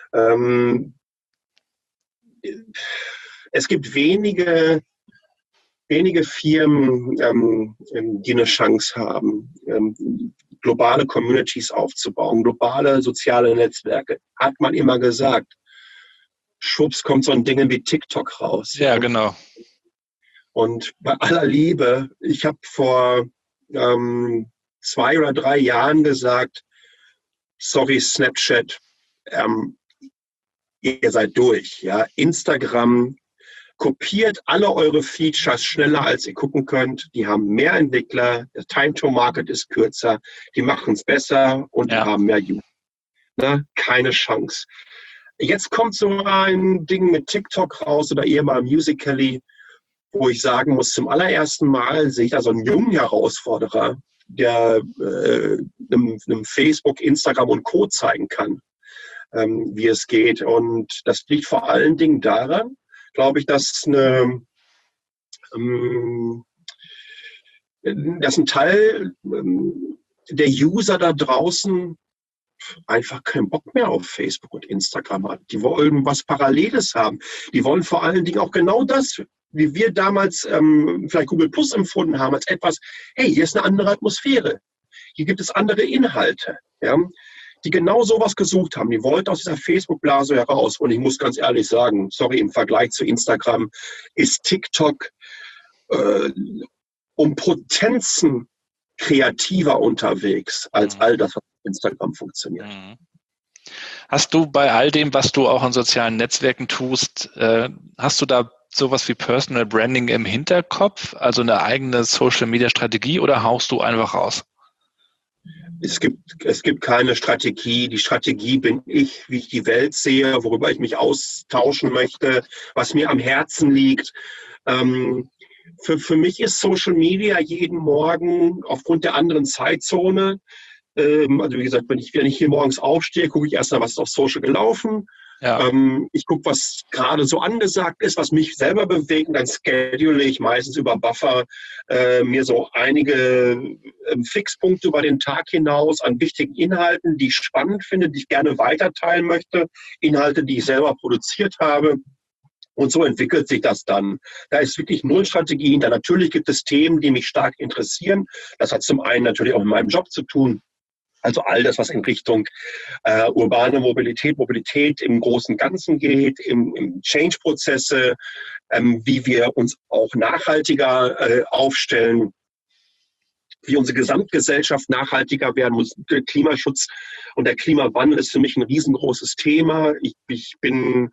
Es gibt wenige Firmen, die eine Chance haben, globale Communities aufzubauen, globale soziale Netzwerke. Hat man immer gesagt. Schwupps kommt so ein Ding wie TikTok raus. Ja, genau. Und bei aller Liebe, ich habe vor 2 oder 3 Jahren gesagt, sorry Snapchat, ihr seid durch. Ja? Instagram kopiert alle eure Features schneller, als ihr gucken könnt. Die haben mehr Entwickler, der Time to Market ist kürzer, die machen es besser und die haben mehr User. Ne? Keine Chance. Jetzt kommt so ein Ding mit TikTok raus oder eher mal Musical.ly, wo ich sagen muss, zum allerersten Mal sehe ich da so einen jungen Herausforderer, der einem Facebook, Instagram und Co. zeigen kann, wie es geht. Und das liegt vor allen Dingen daran, glaube ich, dass ein Teil der User da draußen einfach keinen Bock mehr auf Facebook und Instagram hat. Die wollen was Paralleles haben. Die wollen vor allen Dingen auch genau das, wie wir damals vielleicht Google Plus empfunden haben, als etwas, hey, hier ist eine andere Atmosphäre. Hier gibt es andere Inhalte, ja, die genau sowas gesucht haben. Die wollten aus dieser Facebook-Blase heraus. Und ich muss ganz ehrlich sagen, sorry, im Vergleich zu Instagram ist TikTok um Potenzen kreativer unterwegs als all das, was auf Instagram funktioniert. Hast du bei all dem, was du auch in sozialen Netzwerken tust, hast du da sowas wie Personal Branding im Hinterkopf, also eine eigene Social-Media-Strategie, oder haust du einfach raus? Es gibt keine Strategie. Die Strategie bin ich, wie ich die Welt sehe, worüber ich mich austauschen möchte, was mir am Herzen liegt. Für mich ist Social Media jeden Morgen aufgrund der anderen Zeitzone, also wie gesagt, wenn ich hier morgens aufstehe, gucke ich erst mal, was ist auf Social gelaufen. Ja. Ich gucke, was gerade so angesagt ist, was mich selber bewegt, und dann schedule ich meistens über Buffer mir so einige Fixpunkte über den Tag hinaus an wichtigen Inhalten, die ich spannend finde, die ich gerne weiterteilen möchte, Inhalte, die ich selber produziert habe. Und so entwickelt sich das dann. Da ist wirklich null Strategie hinter. Natürlich gibt es Themen, die mich stark interessieren. Das hat zum einen natürlich auch mit meinem Job zu tun. Also all das, was in Richtung urbane Mobilität im großen Ganzen geht, im Change-Prozesse, wie wir uns auch nachhaltiger aufstellen, wie unsere Gesamtgesellschaft nachhaltiger werden muss. Der Klimaschutz und der Klimawandel ist für mich ein riesengroßes Thema. Ich bin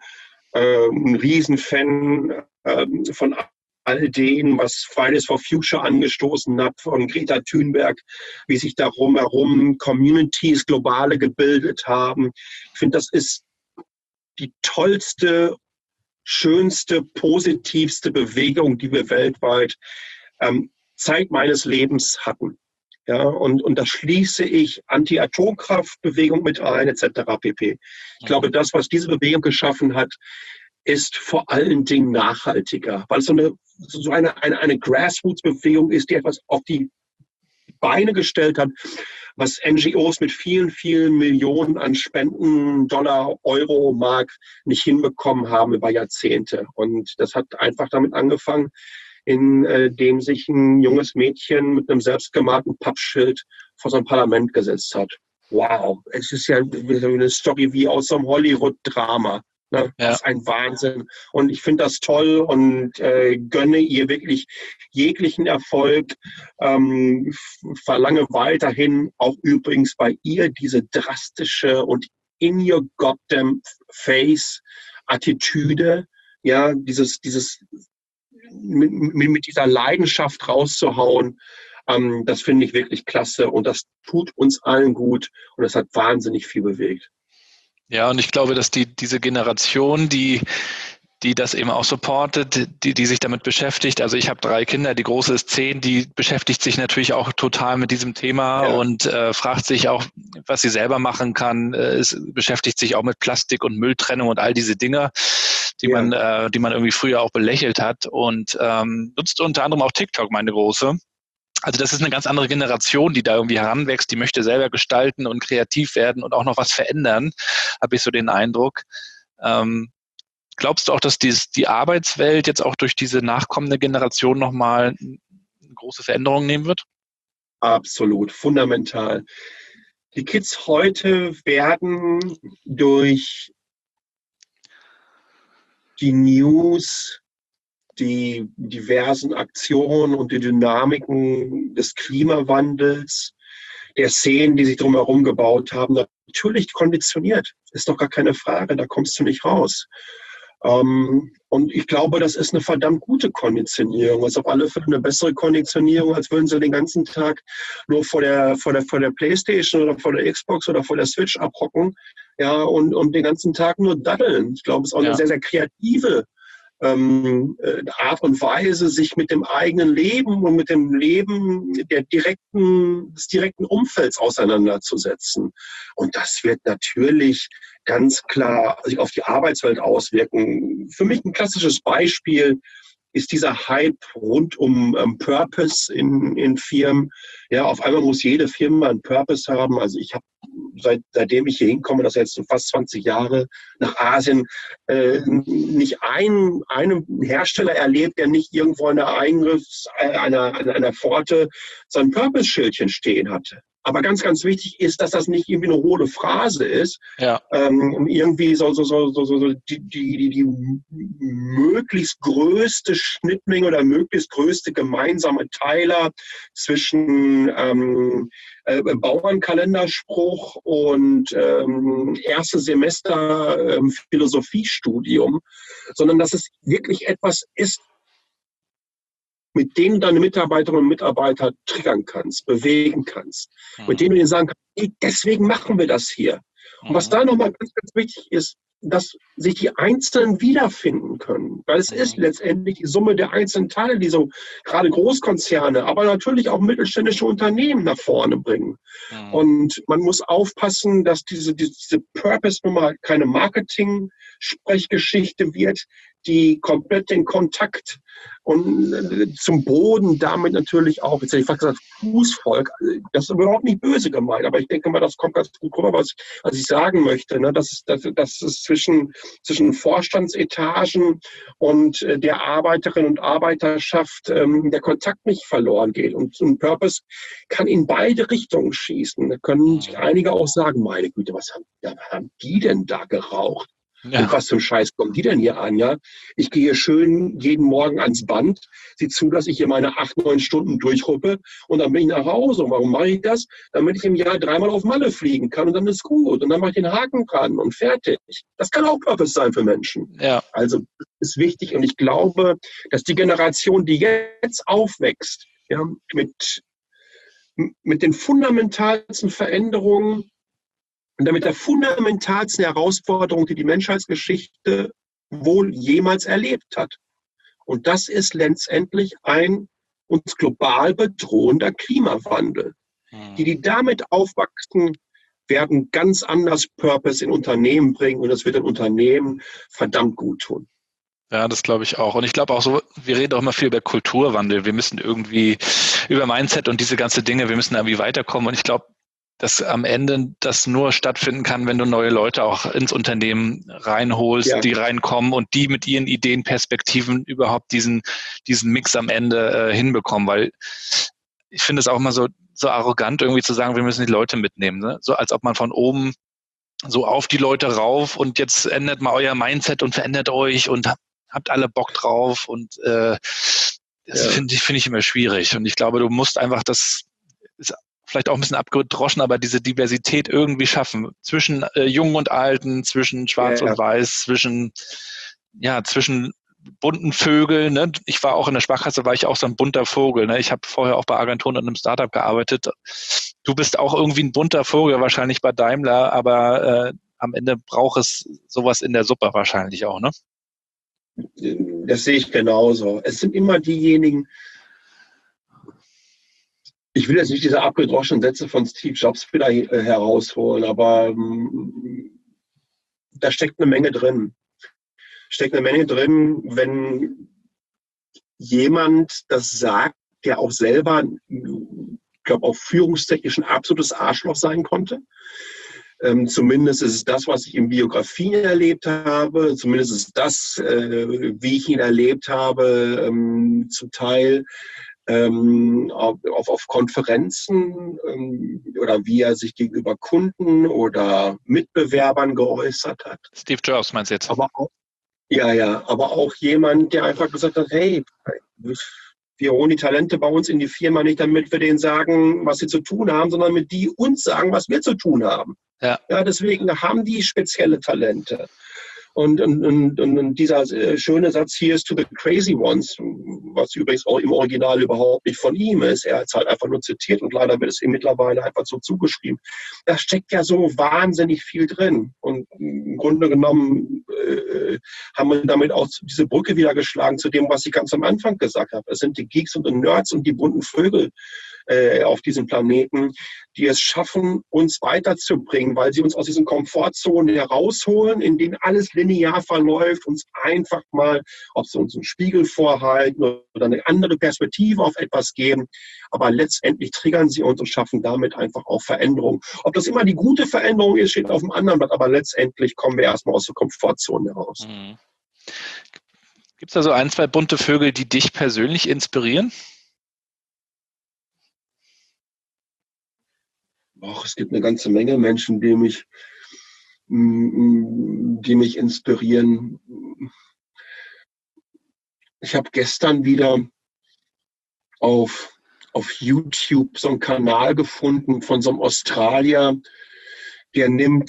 ein Riesenfan von all dem, was Fridays for Future angestoßen hat, von Greta Thunberg, wie sich darum herum Communities, globale gebildet haben. Ich finde, das ist die tollste, schönste, positivste Bewegung, die wir weltweit Zeit meines Lebens hatten. Ja, und da schließe ich Anti-Atomkraftbewegung mit ein, etc. pp. Ich glaube, das, was diese Bewegung geschaffen hat, ist vor allen Dingen nachhaltiger, weil es so eine Grassroots-Bewegung ist, die etwas auf die Beine gestellt hat, was NGOs mit vielen, vielen Millionen an Spenden, Dollar, Euro, Mark nicht hinbekommen haben über Jahrzehnte. Und das hat einfach damit angefangen, indem sich ein junges Mädchen mit einem selbstgemalten Pappschild vor so ein Parlament gesetzt hat. Wow, es ist ja eine Story wie aus so einem Hollywood-Drama. Ne? Ja. Das ist ein Wahnsinn. Und ich finde das toll und gönne ihr wirklich jeglichen Erfolg. Verlange weiterhin auch übrigens bei ihr diese drastische und in your goddamn face Attitüde, ja, dieses mit dieser Leidenschaft rauszuhauen, das finde ich wirklich klasse und das tut uns allen gut und das hat wahnsinnig viel bewegt. Ja, und ich glaube, dass diese Generation, die das eben auch supportet, die sich damit beschäftigt. Also ich habe 3 Kinder, die große ist 10, die beschäftigt sich natürlich auch total mit diesem Thema und fragt sich auch, was sie selber machen kann. Es beschäftigt sich auch mit Plastik und Mülltrennung und all diese Dinge, die man irgendwie früher auch belächelt hat und nutzt unter anderem auch TikTok, meine Große. Also das ist eine ganz andere Generation, die da irgendwie heranwächst, die möchte selber gestalten und kreativ werden und auch noch was verändern, habe ich so den Eindruck. Glaubst du auch, dass die Arbeitswelt jetzt auch durch diese nachkommende Generation nochmal eine große Veränderung nehmen wird? Absolut, fundamental. Die Kids heute werden durch die News, die diversen Aktionen und die Dynamiken des Klimawandels, der Szenen, die sich drumherum gebaut haben, natürlich konditioniert. Ist doch gar keine Frage, da kommst du nicht raus. Und ich glaube, das ist eine verdammt gute Konditionierung. Das ist auf alle Fälle eine bessere Konditionierung, als würden sie den ganzen Tag nur vor der Playstation oder vor der Xbox oder vor der Switch abhocken, ja, und den ganzen Tag nur daddeln. Ich glaube, es ist auch eine sehr, sehr kreative Art und Weise, sich mit dem eigenen Leben und mit dem Leben des direkten Umfelds auseinanderzusetzen. Und das wird natürlich ganz klar sich auf die Arbeitswelt auswirken. Für mich ein klassisches Beispiel ist dieser Hype rund um Purpose in Firmen. Ja, auf einmal muss jede Firma einen Purpose haben. Also ich habe seitdem ich hier hinkomme, das ist jetzt fast 20 Jahre nach Asien, nicht einen Hersteller erlebt, der nicht irgendwo an der einer Pforte sein Purpose-Schildchen stehen hatte. Aber ganz, ganz wichtig ist, dass das nicht irgendwie eine hohle Phrase ist, irgendwie die möglichst größte Schnittmenge oder möglichst größte gemeinsame Teiler zwischen Bauernkalenderspruch und erste Semester Philosophiestudium, sondern dass es wirklich etwas ist, mit denen deine Mitarbeiterinnen und Mitarbeiter triggern kannst, bewegen kannst, mit denen du ihnen sagen kannst, hey, deswegen machen wir das hier. Und was da nochmal ganz, ganz wichtig ist, dass sich die Einzelnen wiederfinden können, weil es ist letztendlich die Summe der einzelnen Teile, die so gerade Großkonzerne, aber natürlich auch mittelständische Unternehmen nach vorne bringen. Und man muss aufpassen, dass diese Purpose-Nummer keine Marketing-Sprechgeschichte wird, die komplett den Kontakt und zum Boden damit natürlich auch, jetzt hätte ich fast gesagt, Fußvolk, das ist überhaupt nicht böse gemeint, aber ich denke mal, das kommt ganz gut rüber, was ich sagen möchte, ne? Dass es zwischen Vorstandsetagen und der Arbeiterinnen und Arbeiterschaft der Kontakt nicht verloren geht. Und so ein Purpose kann in beide Richtungen schießen. Da können sich einige auch sagen, meine Güte, was haben die denn da geraucht? Ja. Und was zum Scheiß kommen die denn hier an, ja? Ich gehe schön jeden Morgen ans Band, sieh zu, dass ich hier meine 8, 9 Stunden durchruppe und dann bin ich nach Hause. Und warum mache ich das? Damit ich im Jahr 3-mal auf Malle fliegen kann und dann ist gut. Und dann mache ich den Haken dran und fertig. Das kann auch Purpose sein für Menschen. Ja. Also das ist wichtig und ich glaube, dass die Generation, die jetzt aufwächst, ja, mit den fundamentalsten Veränderungen und damit der fundamentalsten Herausforderung, die die Menschheitsgeschichte wohl jemals erlebt hat. Und das ist letztendlich ein uns global bedrohender Klimawandel. Die damit aufwachsen, werden ganz anders Purpose in Unternehmen bringen und das wird den Unternehmen verdammt gut tun. Ja, das glaube ich auch. Und ich glaube auch so, wir reden auch immer viel über Kulturwandel. Wir müssen irgendwie über Mindset und diese ganzen Dinge, wir müssen irgendwie weiterkommen. Und ich glaube, dass am Ende das nur stattfinden kann, wenn du neue Leute auch ins Unternehmen reinholst, Ja. die reinkommen und die mit ihren Ideen, Perspektiven überhaupt diesen Mix am Ende hinbekommen. Weil ich finde es auch immer so arrogant, irgendwie zu sagen, wir müssen die Leute mitnehmen. Ne? So als ob man von oben so auf die Leute rauf und jetzt ändert mal euer Mindset und verändert euch und habt alle Bock drauf. Und das finde ich immer schwierig. Und ich glaube, du musst einfach das ist vielleicht auch ein bisschen abgedroschen, aber diese Diversität irgendwie schaffen. Zwischen Jung und Alten, zwischen Schwarz und Weiß, zwischen bunten Vögeln. Ne? Ich war auch in der Sparkasse, war ich auch so ein bunter Vogel. Ne? Ich habe vorher auch bei Agenturen und einem Startup gearbeitet. Du bist auch irgendwie ein bunter Vogel, wahrscheinlich bei Daimler, aber am Ende braucht es sowas in der Suppe wahrscheinlich auch, ne? Das sehe ich genauso. Es sind immer diejenigen, ich will jetzt nicht diese abgedroschenen Sätze von Steve Jobs wieder herausholen, aber da steckt eine Menge drin. Wenn jemand das sagt, der auch selber, ich glaube, auch führungstechnisch ein absolutes Arschloch sein konnte. Zumindest ist es das, was ich in Biografien erlebt habe. Zumindest ist es das, wie ich ihn erlebt habe, zum Teil auf Konferenzen oder wie er sich gegenüber Kunden oder Mitbewerbern geäußert hat. Steve Jobs meinst du jetzt? Aber auch jemand, der einfach gesagt hat, hey, wir holen die Talente bei uns in die Firma nicht, damit wir denen sagen, was sie zu tun haben, sondern damit die uns sagen, was wir zu tun haben. Ja, deswegen haben die spezielle Talente. Und dieser schöne Satz, here's to the crazy ones, was übrigens auch im Original überhaupt nicht von ihm ist. Er hat es halt einfach nur zitiert und leider wird es ihm mittlerweile einfach so zugeschrieben. Da steckt ja so wahnsinnig viel drin. Und im Grunde genommen haben wir damit auch diese Brücke wieder geschlagen zu dem, was ich ganz am Anfang gesagt habe. Es sind die Geeks und die Nerds und die bunten Vögel auf diesem Planeten, die es schaffen, uns weiterzubringen, weil sie uns aus diesen Komfortzonen herausholen, in denen alles linear verläuft, uns einfach mal, ob sie uns einen Spiegel vorhalten oder eine andere Perspektive auf etwas geben, aber letztendlich triggern sie uns und schaffen damit einfach auch Veränderung. Ob das immer die gute Veränderung ist, steht auf dem anderen Blatt, aber letztendlich kommen wir erstmal aus der Komfortzone heraus. Mhm. Gibt es da so 1, 2 bunte Vögel, die dich persönlich inspirieren? Es gibt eine ganze Menge Menschen, die mich inspirieren. Ich habe gestern wieder auf YouTube so einen Kanal gefunden von so einem Australier, der nimmt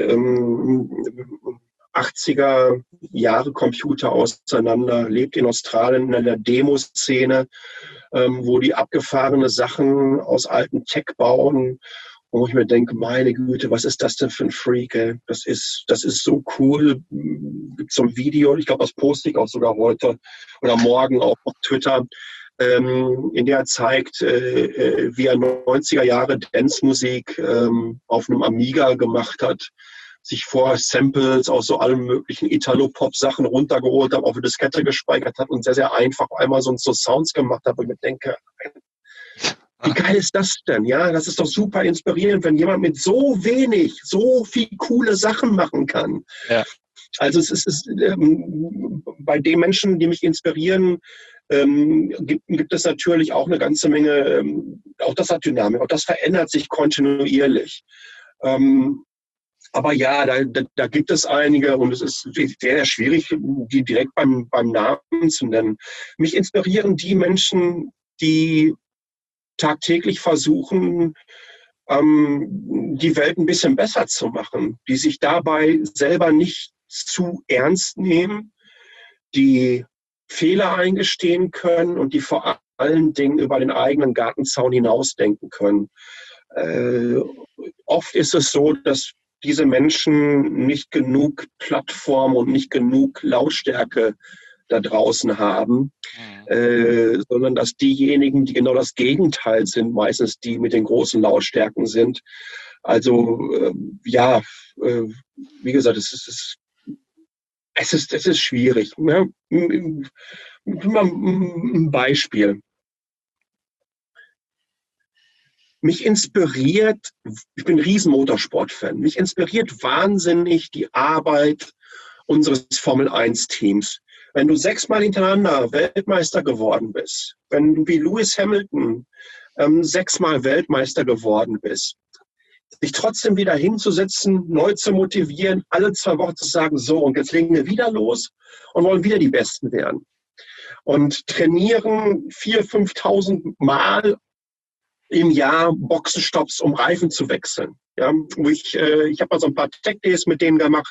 80er Jahre Computer auseinander, lebt in Australien in einer Demoszene, wo die abgefahrene Sachen aus alten Tech bauen. Wo ich mir denke, meine Güte, was ist das denn für ein Freak, ey? Das ist so cool. Gibt so ein Video, ich glaube, das poste ich auch sogar heute oder morgen auch auf Twitter, in der er zeigt, wie er 90er Jahre Dance-Musik auf einem Amiga gemacht hat, sich vorher Samples aus so allen möglichen Italo-Pop-Sachen runtergeholt hat, auf eine Diskette gespeichert hat und sehr, sehr einfach einmal so Sounds gemacht hat, wo ich mir denke, wie geil ist das denn? Ja, das ist doch super inspirierend, wenn jemand mit so wenig so viel coole Sachen machen kann. Ja. Also es ist bei den Menschen, die mich inspirieren, gibt es natürlich auch eine ganze Menge, auch das hat Dynamik, auch das verändert sich kontinuierlich. Aber ja, da gibt es einige und es ist sehr, sehr schwierig, die direkt beim Namen zu nennen. Mich inspirieren die Menschen, die tagtäglich versuchen, die Welt ein bisschen besser zu machen, die sich dabei selber nicht zu ernst nehmen, die Fehler eingestehen können und die vor allen Dingen über den eigenen Gartenzaun hinausdenken können. Oft ist es so, dass diese Menschen nicht genug Plattform und nicht genug Lautstärke da draußen haben, sondern dass diejenigen, die genau das Gegenteil sind, meistens die mit den großen Lautstärken sind. Also wie gesagt, es ist schwierig. Ne? Ein Beispiel. Mich inspiriert, ich bin ein riesen Motorsport-Fan, mich inspiriert wahnsinnig die Arbeit unseres Formel-1-Teams. Wenn du 6-mal hintereinander Weltmeister geworden bist, wenn du wie Lewis Hamilton 6-mal Weltmeister geworden bist, sich trotzdem wieder hinzusetzen, neu zu motivieren, alle 2 Wochen zu sagen, so, und jetzt legen wir wieder los und wollen wieder die Besten werden. Und trainieren 4.000, 5.000 Mal im Jahr Boxenstopps, um Reifen zu wechseln. Ja, ich habe mal so ein paar Tech-Days mit denen gemacht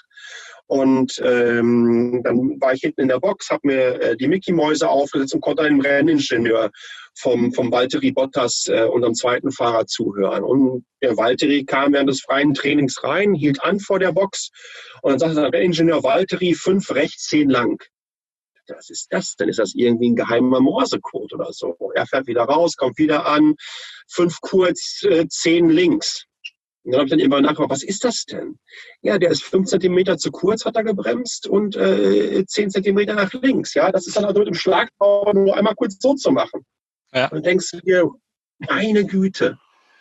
und dann war ich hinten in der Box, habe mir die Mickey-Mäuse aufgesetzt und konnte einem Renningenieur vom Valtteri Bottas, unserem zweiten Fahrer, zuhören. Und der Valtteri kam während des freien Trainings rein, hielt an vor der Box und dann sagte der Renningenieur: Valtteri, 5 rechts, 10 lang. Was ist das? Dann ist das irgendwie ein geheimer Morsecode oder so. Er fährt wieder raus, kommt wieder an, 5 kurz, 10 links. Und dann habe ich dann immer nachgefragt, was ist das denn? Ja, der ist 5 Zentimeter zu kurz, hat er gebremst, und 10 Zentimeter nach links. Ja, das ist dann also mit dem Schlagbaum nur einmal kurz so zu machen. Ja. Und denkst du dir, meine Güte,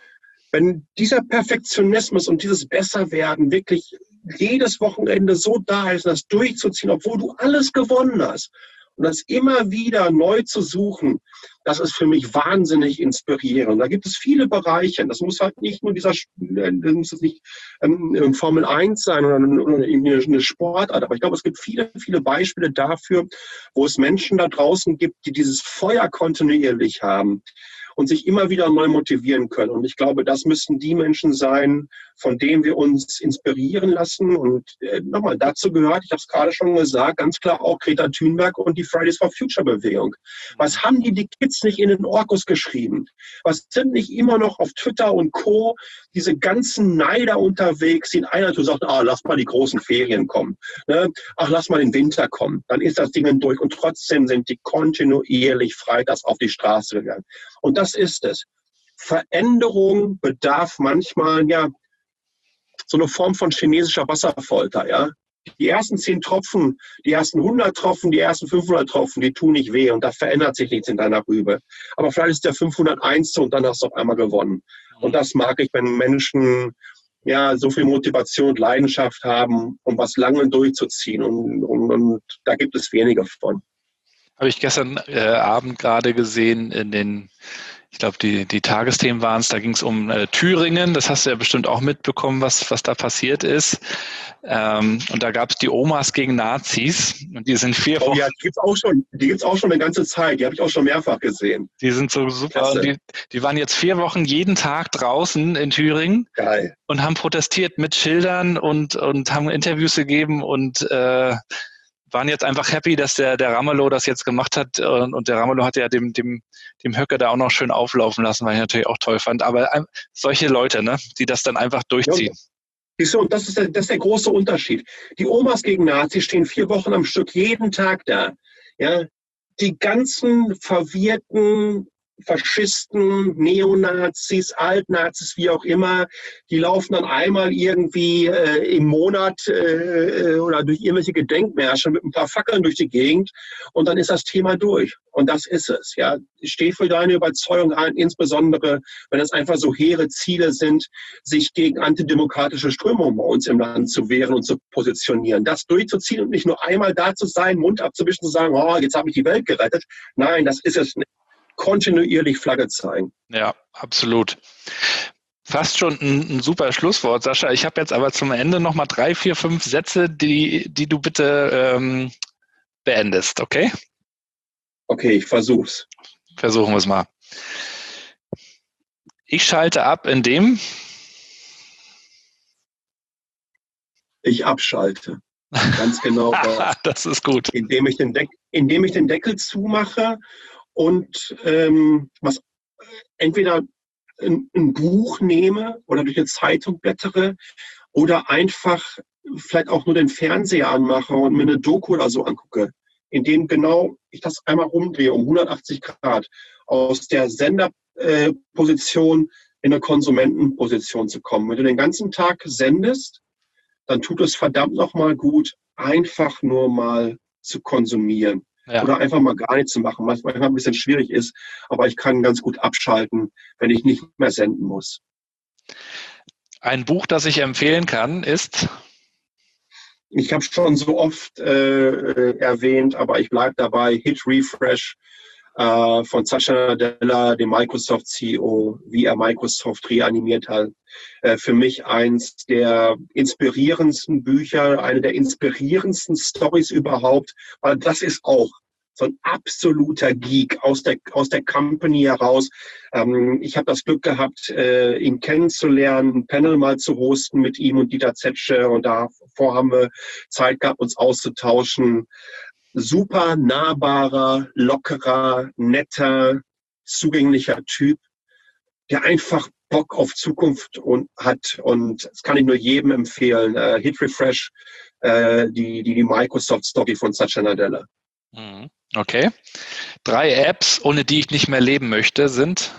wenn dieser Perfektionismus und dieses Besserwerden wirklich jedes Wochenende so da ist, das durchzuziehen, obwohl du alles gewonnen hast, und das immer wieder neu zu suchen, das ist für mich wahnsinnig inspirierend. Da gibt es viele Bereiche. Das muss halt nicht nur das muss jetzt nicht Formel 1 sein oder eine Sportart, aber ich glaube, es gibt viele, viele Beispiele dafür, wo es Menschen da draußen gibt, die dieses Feuer kontinuierlich haben und sich immer wieder neu motivieren können. Und ich glaube, das müssten die Menschen sein, von denen wir uns inspirieren lassen. Und nochmal, dazu gehört, ich habe es gerade schon gesagt, ganz klar auch Greta Thunberg und die Fridays for Future Bewegung. Was haben die Kids nicht in den Orkus geschrieben? Was sind nicht immer noch auf Twitter und Co. diese ganzen Neider unterwegs, die in einer Tour sagt, lass mal die großen Ferien kommen. Ne? Ach, lass mal den Winter kommen. Dann ist das Ding durch. Und trotzdem sind die kontinuierlich freitags auf die Straße gegangen. Und das ist es. Veränderung bedarf manchmal so eine Form von chinesischer Wasserfolter. Ja? Die ersten 10 Tropfen, die ersten 100 Tropfen, die ersten 500 Tropfen, die tun nicht weh und da verändert sich nichts in deiner Rübe. Aber vielleicht ist der 501. und dann hast du auf einmal gewonnen. Und das mag ich, wenn Menschen so viel Motivation und Leidenschaft haben, um was lange durchzuziehen. Und da gibt es wenige von. Habe ich gestern Abend gerade gesehen ich glaube, die Tagesthemen waren es, da ging es um Thüringen, das hast du ja bestimmt auch mitbekommen, was da passiert ist. Und da gab es die Omas gegen Nazis und die sind 4 Wochen... Oh ja, die gibt's auch schon eine ganze Zeit, die habe ich auch schon mehrfach gesehen. Die sind so super. Die waren jetzt 4 Wochen jeden Tag draußen in Thüringen. Geil. Und haben protestiert mit Schildern und haben Interviews gegeben und waren jetzt einfach happy, dass der Ramelow das jetzt gemacht hat. Und der Ramelow hat ja dem Höcke da auch noch schön auflaufen lassen, was ich natürlich auch toll fand. Aber solche Leute, ne, die das dann einfach durchziehen. Ja, und das ist der große Unterschied. Die Omas gegen Nazis stehen 4 Wochen am Stück jeden Tag da. Ja, die ganzen verwirrten Faschisten, Neonazis, Altnazis, wie auch immer, die laufen dann einmal irgendwie im Monat oder durch irgendwelche Gedenkmärsche mit ein paar Fackeln durch die Gegend und dann ist das Thema durch. Und das ist es. Ja, steh für deine Überzeugung ein, insbesondere wenn es einfach so hehre Ziele sind, sich gegen antidemokratische Strömungen bei uns im Land zu wehren und zu positionieren. Das durchzuziehen und nicht nur einmal da zu sein, Mund abzuwischen, zu sagen, jetzt habe ich die Welt gerettet. Nein, das ist es nicht. Kontinuierlich Flagge zeigen. Ja, absolut. Fast schon ein super Schlusswort, Sascha. Ich habe jetzt aber zum Ende nochmal 3, 4, 5 Sätze, die du bitte beendest, okay? Okay, ich versuch's. Versuchen wir es mal. Ich schalte ab, indem Ich abschalte. Ganz genau das. das ist gut. Indem ich den Deckel zumache und was entweder ein Buch nehme oder durch eine Zeitung blättere oder einfach vielleicht auch nur den Fernseher anmache und mir eine Doku oder so angucke, indem genau ich das einmal rumdrehe um 180 Grad aus der Senderposition in eine Konsumentenposition zu kommen. Wenn du den ganzen Tag sendest, dann tut es verdammt nochmal gut, einfach nur mal zu konsumieren. Ja. Oder einfach mal gar nichts zu machen, was manchmal ein bisschen schwierig ist, aber ich kann ganz gut abschalten, wenn ich nicht mehr senden muss. Ein Buch, das ich empfehlen kann, ist? Ich habe schon so oft erwähnt, aber ich bleibe dabei, Hit Refresh von Satya Nadella, dem Microsoft CEO, wie er Microsoft reanimiert hat. Für mich eins der inspirierendsten Bücher, eine der inspirierendsten Stories überhaupt, weil das ist auch so ein absoluter Geek aus der Company heraus. Ich habe das Glück gehabt, ihn kennenzulernen, ein Panel mal zu hosten mit ihm und Dieter Zetsche, und davor haben wir Zeit gehabt, uns auszutauschen. Super nahbarer, lockerer, netter, zugänglicher Typ, der einfach Bock auf Zukunft hat. Und das kann ich nur jedem empfehlen. Hit Refresh, die Microsoft-Story von Satya Nadella. Okay. 3 Apps, ohne die ich nicht mehr leben möchte, sind?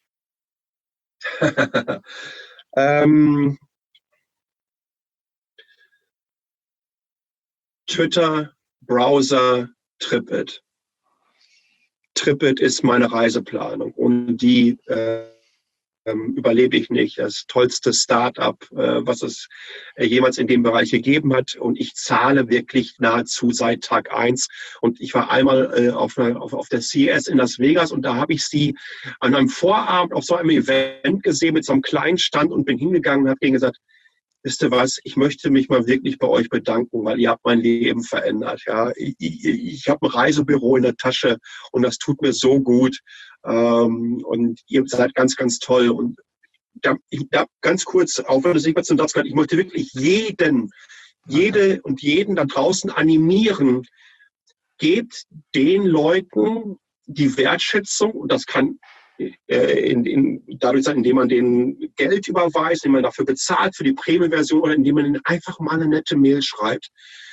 Twitter, Browser, TripIt. TripIt ist meine Reiseplanung und die überlebe ich nicht. Das tollste Start-up, was es jemals in dem Bereich gegeben hat. Und ich zahle wirklich nahezu seit Tag 1. Und ich war einmal auf der CES in Las Vegas und da habe ich sie an einem Vorabend auf so einem Event gesehen mit so einem kleinen Stand und bin hingegangen und habe ihnen gesagt, wisst ihr was, ich möchte mich mal wirklich bei euch bedanken, weil ihr habt mein Leben verändert. Ja, ich habe ein Reisebüro in der Tasche und das tut mir so gut. Und ihr seid ganz, ganz toll. Und da ganz kurz, auch wenn es nicht mehr zum Satz gehört, ich möchte wirklich jede und jeden da draußen animieren, gebt den Leuten die Wertschätzung, und das kann dadurch sein, indem man denen Geld überweist, indem man dafür bezahlt für die Premium-Version oder indem man ihnen einfach mal eine nette Mail schreibt.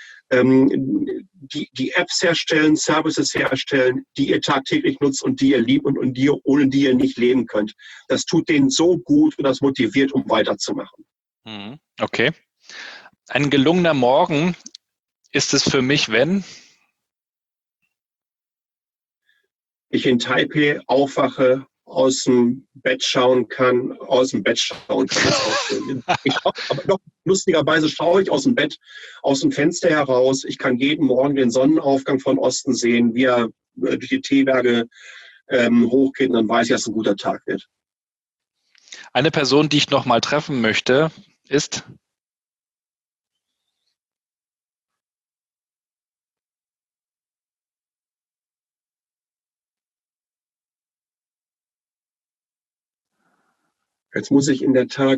Die Apps herstellen, Services herstellen, die ihr tagtäglich nutzt und die ihr liebt und ohne die ihr nicht leben könnt. Das tut denen so gut und das motiviert, um weiterzumachen. Okay. Ein gelungener Morgen ist es für mich, wenn ich in Taipei aufwache, aus dem Bett schauen kann. Ist auch schön. Aber doch, lustigerweise schaue ich aus dem Bett, aus dem Fenster heraus. Ich kann jeden Morgen den Sonnenaufgang von Osten sehen, wie er durch die Teeberge hochgeht, und dann weiß ich, dass es ein guter Tag wird. Eine Person, die ich noch mal treffen möchte, ist? Jetzt muss ich in der Tat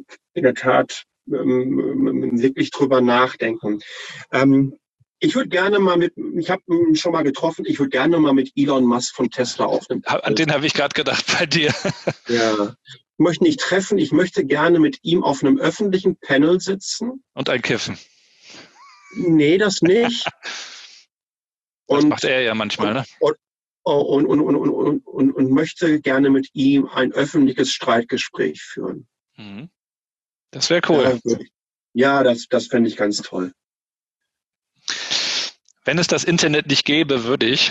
wirklich drüber nachdenken. Ich würde gerne mal ich habe ihn schon mal getroffen, ich würde gerne mal mit Elon Musk von Tesla aufnehmen. An den habe ich gerade gedacht bei dir. Ja, ich möchte nicht treffen, ich möchte gerne mit ihm auf einem öffentlichen Panel sitzen. Und ein Kiffen. Nee, das nicht. Das macht er ja manchmal, ne? Und möchte gerne mit ihm ein öffentliches Streitgespräch führen. Das wäre cool. Ja, das fände ich ganz toll. Wenn es das Internet nicht gäbe, würde ich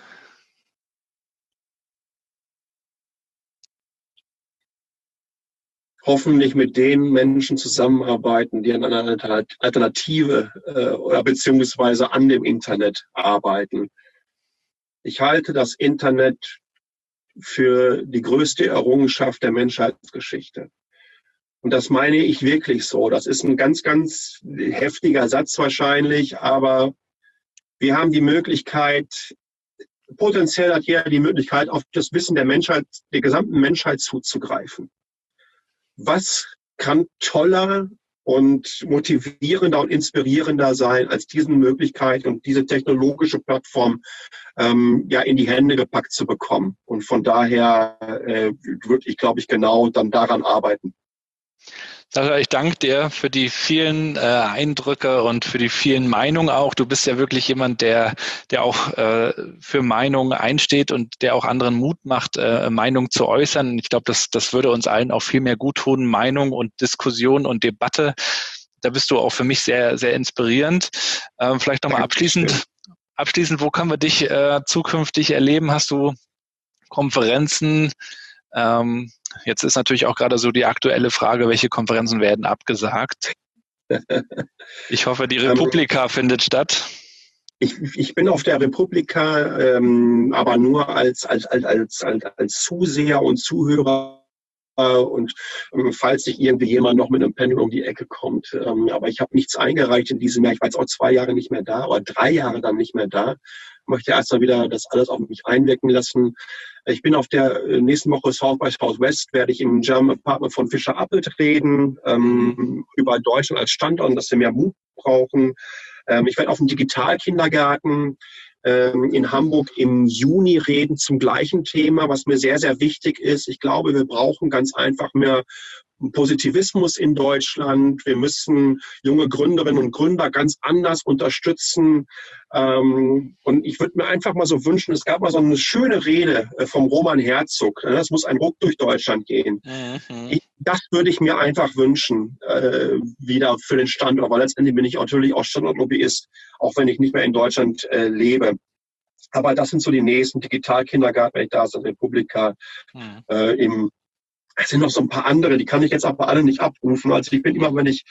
hoffentlich mit den Menschen zusammenarbeiten, die an einer Alternative oder beziehungsweise an dem Internet arbeiten. Ich halte das Internet für die größte Errungenschaft der Menschheitsgeschichte, Und das meine ich wirklich so. Das ist ein ganz, ganz heftiger Satz wahrscheinlich, aber wir haben die Möglichkeit, potenziell hat jeder die Möglichkeit, auf das Wissen der Menschheit, der gesamten Menschheit zuzugreifen. Was kann toller und motivierender und inspirierender sein, als diese Möglichkeit und diese technologische Plattform in die Hände gepackt zu bekommen. Und von daher würde ich, glaube ich, genau dann daran arbeiten. Sascha, ich danke dir für die vielen Eindrücke und für die vielen Meinungen auch. Du bist ja wirklich jemand, der auch für Meinungen einsteht und der auch anderen Mut macht, Meinungen zu äußern. Ich glaube, das würde uns allen auch viel mehr gut tun, Meinung und Diskussion und Debatte. Da bist du auch für mich sehr, sehr inspirierend. Vielleicht nochmal abschließend, wo können wir dich zukünftig erleben? Hast du Konferenzen? Jetzt ist natürlich auch gerade so die aktuelle Frage, welche Konferenzen werden abgesagt? Ich hoffe, die Republika findet statt. Ich bin auf der Republika, aber nur als Zuseher und Zuhörer. Und falls sich irgendwie jemand noch mit einem Pendel um die Ecke kommt. Aber ich habe nichts eingereicht in diesem Jahr. Ich war jetzt auch 2 Jahre nicht mehr da oder 3 Jahre dann nicht mehr da. Ich möchte erst mal wieder das alles auf mich einwirken lassen. Ich bin auf der nächsten Woche South by Southwest, werde ich im German Apartment von Fischer Appelt reden, über Deutschland als Standort und dass wir mehr Mut brauchen. Ich werde auf dem Digitalkindergarten in Hamburg im Juni reden zum gleichen Thema, was mir sehr, sehr wichtig ist. Ich glaube, wir brauchen ganz einfach mehr Positivismus in Deutschland. Wir müssen junge Gründerinnen und Gründer ganz anders unterstützen. Und ich würde mir einfach mal so wünschen, es gab mal so eine schöne Rede vom Roman Herzog. Das muss ein Ruck durch Deutschland gehen. Das würde ich mir einfach wünschen, wieder für den Standort. Aber letztendlich bin ich natürlich auch Standortlobbyist, auch wenn ich nicht mehr in Deutschland lebe. Aber das sind so die nächsten Digitalkindergarten, wenn ich da bin, Republika, es sind noch so ein paar andere, die kann ich jetzt aber alle nicht abrufen. Also ich bin immer, wenn ich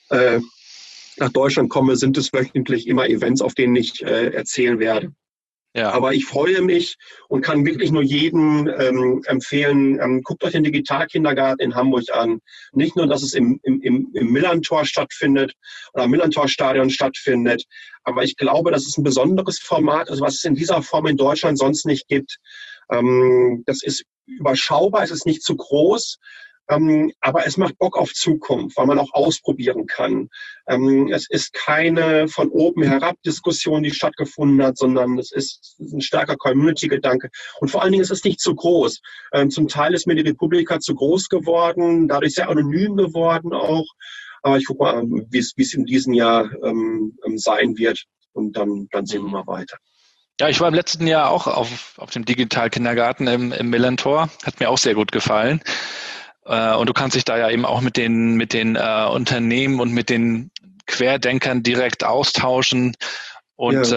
nach Deutschland komme, sind es wöchentlich immer Events, auf denen ich erzählen werde. Ja. Aber ich freue mich und kann wirklich nur jedem empfehlen, guckt euch den Digitalkindergarten in Hamburg an. Nicht nur, dass es im Millerntor stattfindet oder im Millerntor-Stadion stattfindet, aber ich glaube, das ist ein besonderes Format, also was es in dieser Form in Deutschland sonst nicht gibt. Das ist überschaubar, es ist nicht zu groß, aber es macht Bock auf Zukunft, weil man auch ausprobieren kann. Es ist keine von oben herab Diskussion, die stattgefunden hat, sondern es ist ein starker Community-Gedanke. Und vor allen Dingen ist es nicht zu groß. Zum Teil ist mir die Republika zu groß geworden, dadurch sehr anonym geworden auch. Aber ich gucke mal, wie es in diesem Jahr sein wird. Und dann sehen wir mal weiter. Ja, ich war im letzten Jahr auch auf dem Digitalkindergarten im Millantor. Hat mir auch sehr gut gefallen. Und du kannst dich da ja eben auch mit den Unternehmen und mit den Querdenkern direkt austauschen. Und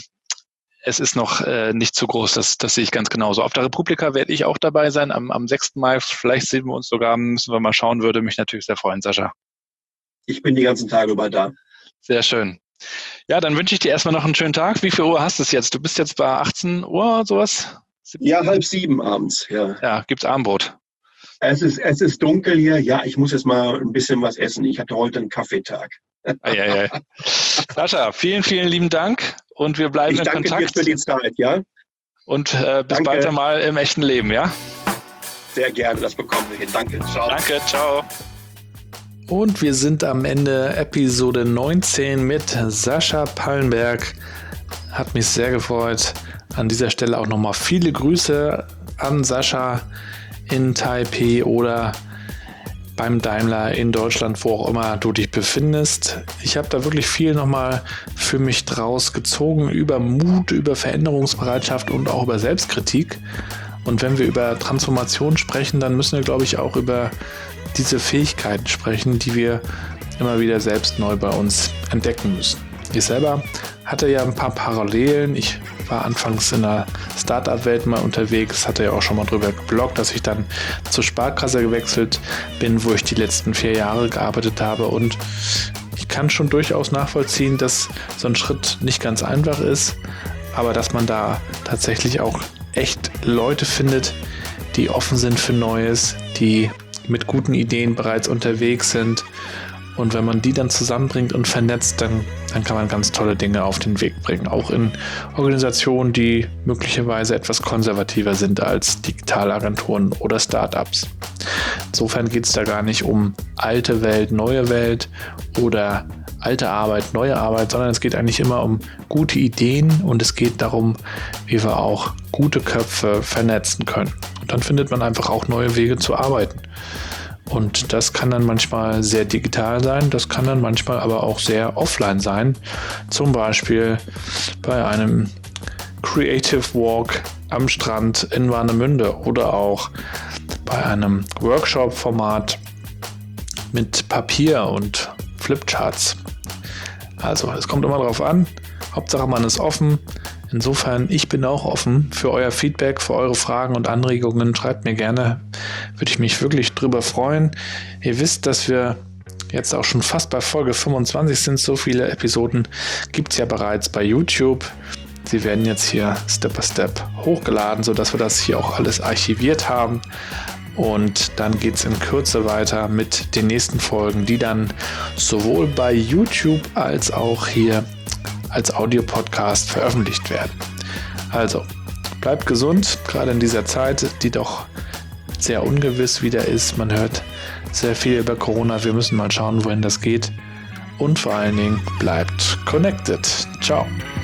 es ist noch nicht zu groß, das sehe ich ganz genauso. Auf der Republika werde ich auch dabei sein am 6. Mai. Vielleicht sehen wir uns sogar, müssen wir mal schauen, würde mich natürlich sehr freuen, Sascha. Ich bin die ganzen Tage über da. Sehr schön. Ja, dann wünsche ich dir erstmal noch einen schönen Tag. Wie viel Uhr hast du es jetzt? Du bist jetzt bei 18 Uhr, sowas? 17? Ja, 6:30 abends, ja. Ja, gibt's Abendbrot? Es ist dunkel hier. Ja, ich muss jetzt mal ein bisschen was essen. Ich hatte heute einen Kaffeetag. Sascha, vielen, vielen lieben Dank und wir bleiben in Kontakt. Ich danke dir für die Zeit, ja. Und bis bald mal im echten Leben, ja? Sehr gerne, das bekommen wir hin. Danke, ciao. Danke, ciao. Und wir sind am Ende Episode 19 mit Sascha Pallenberg. Hat mich sehr gefreut. An dieser Stelle auch nochmal viele Grüße an Sascha in Taipei oder beim Daimler in Deutschland, wo auch immer du dich befindest. Ich habe da wirklich viel nochmal für mich draus gezogen über Mut, über Veränderungsbereitschaft und auch über Selbstkritik. Und wenn wir über Transformation sprechen, dann müssen wir, glaube ich, auch über diese Fähigkeiten sprechen, die wir immer wieder selbst neu bei uns entdecken müssen. Ich selber hatte ja ein paar Parallelen. Ich war anfangs in der Startup-Welt mal unterwegs, hatte ja auch schon mal drüber gebloggt, dass ich dann zur Sparkasse gewechselt bin, wo ich die letzten 4 Jahre gearbeitet habe. Und ich kann schon durchaus nachvollziehen, dass so ein Schritt nicht ganz einfach ist, aber dass man da tatsächlich auch echt Leute findet, die offen sind für Neues, die mit guten Ideen bereits unterwegs sind. Und wenn man die dann zusammenbringt und vernetzt, dann kann man ganz tolle Dinge auf den Weg bringen. Auch in Organisationen, die möglicherweise etwas konservativer sind als Digitalagenturen oder Startups. Insofern geht es da gar nicht um alte Welt, neue Welt oder alte Arbeit, neue Arbeit, sondern es geht eigentlich immer um gute Ideen und es geht darum, wie wir auch gute Köpfe vernetzen können. Und dann findet man einfach auch neue Wege zu arbeiten. Und das kann dann manchmal sehr digital sein, das kann dann manchmal aber auch sehr offline sein. Zum Beispiel bei einem Creative Walk am Strand in Warnemünde oder auch bei einem Workshop-Format mit Papier und Flipcharts. Also es kommt immer drauf an, Hauptsache man ist offen. Insofern, ich bin auch offen für euer Feedback, für eure Fragen und Anregungen. Schreibt mir gerne, würde ich mich wirklich drüber freuen. Ihr wisst, dass wir jetzt auch schon fast bei Folge 25 sind. So viele Episoden gibt es ja bereits bei YouTube. Sie werden jetzt hier Step by Step hochgeladen, sodass wir das hier auch alles archiviert haben. Und dann geht es in Kürze weiter mit den nächsten Folgen, die dann sowohl bei YouTube als auch hier als Audiopodcast veröffentlicht werden. Also, bleibt gesund, gerade in dieser Zeit, die doch sehr ungewiss wieder ist. Man hört sehr viel über Corona. Wir müssen mal schauen, wohin das geht. Und vor allen Dingen bleibt connected. Ciao.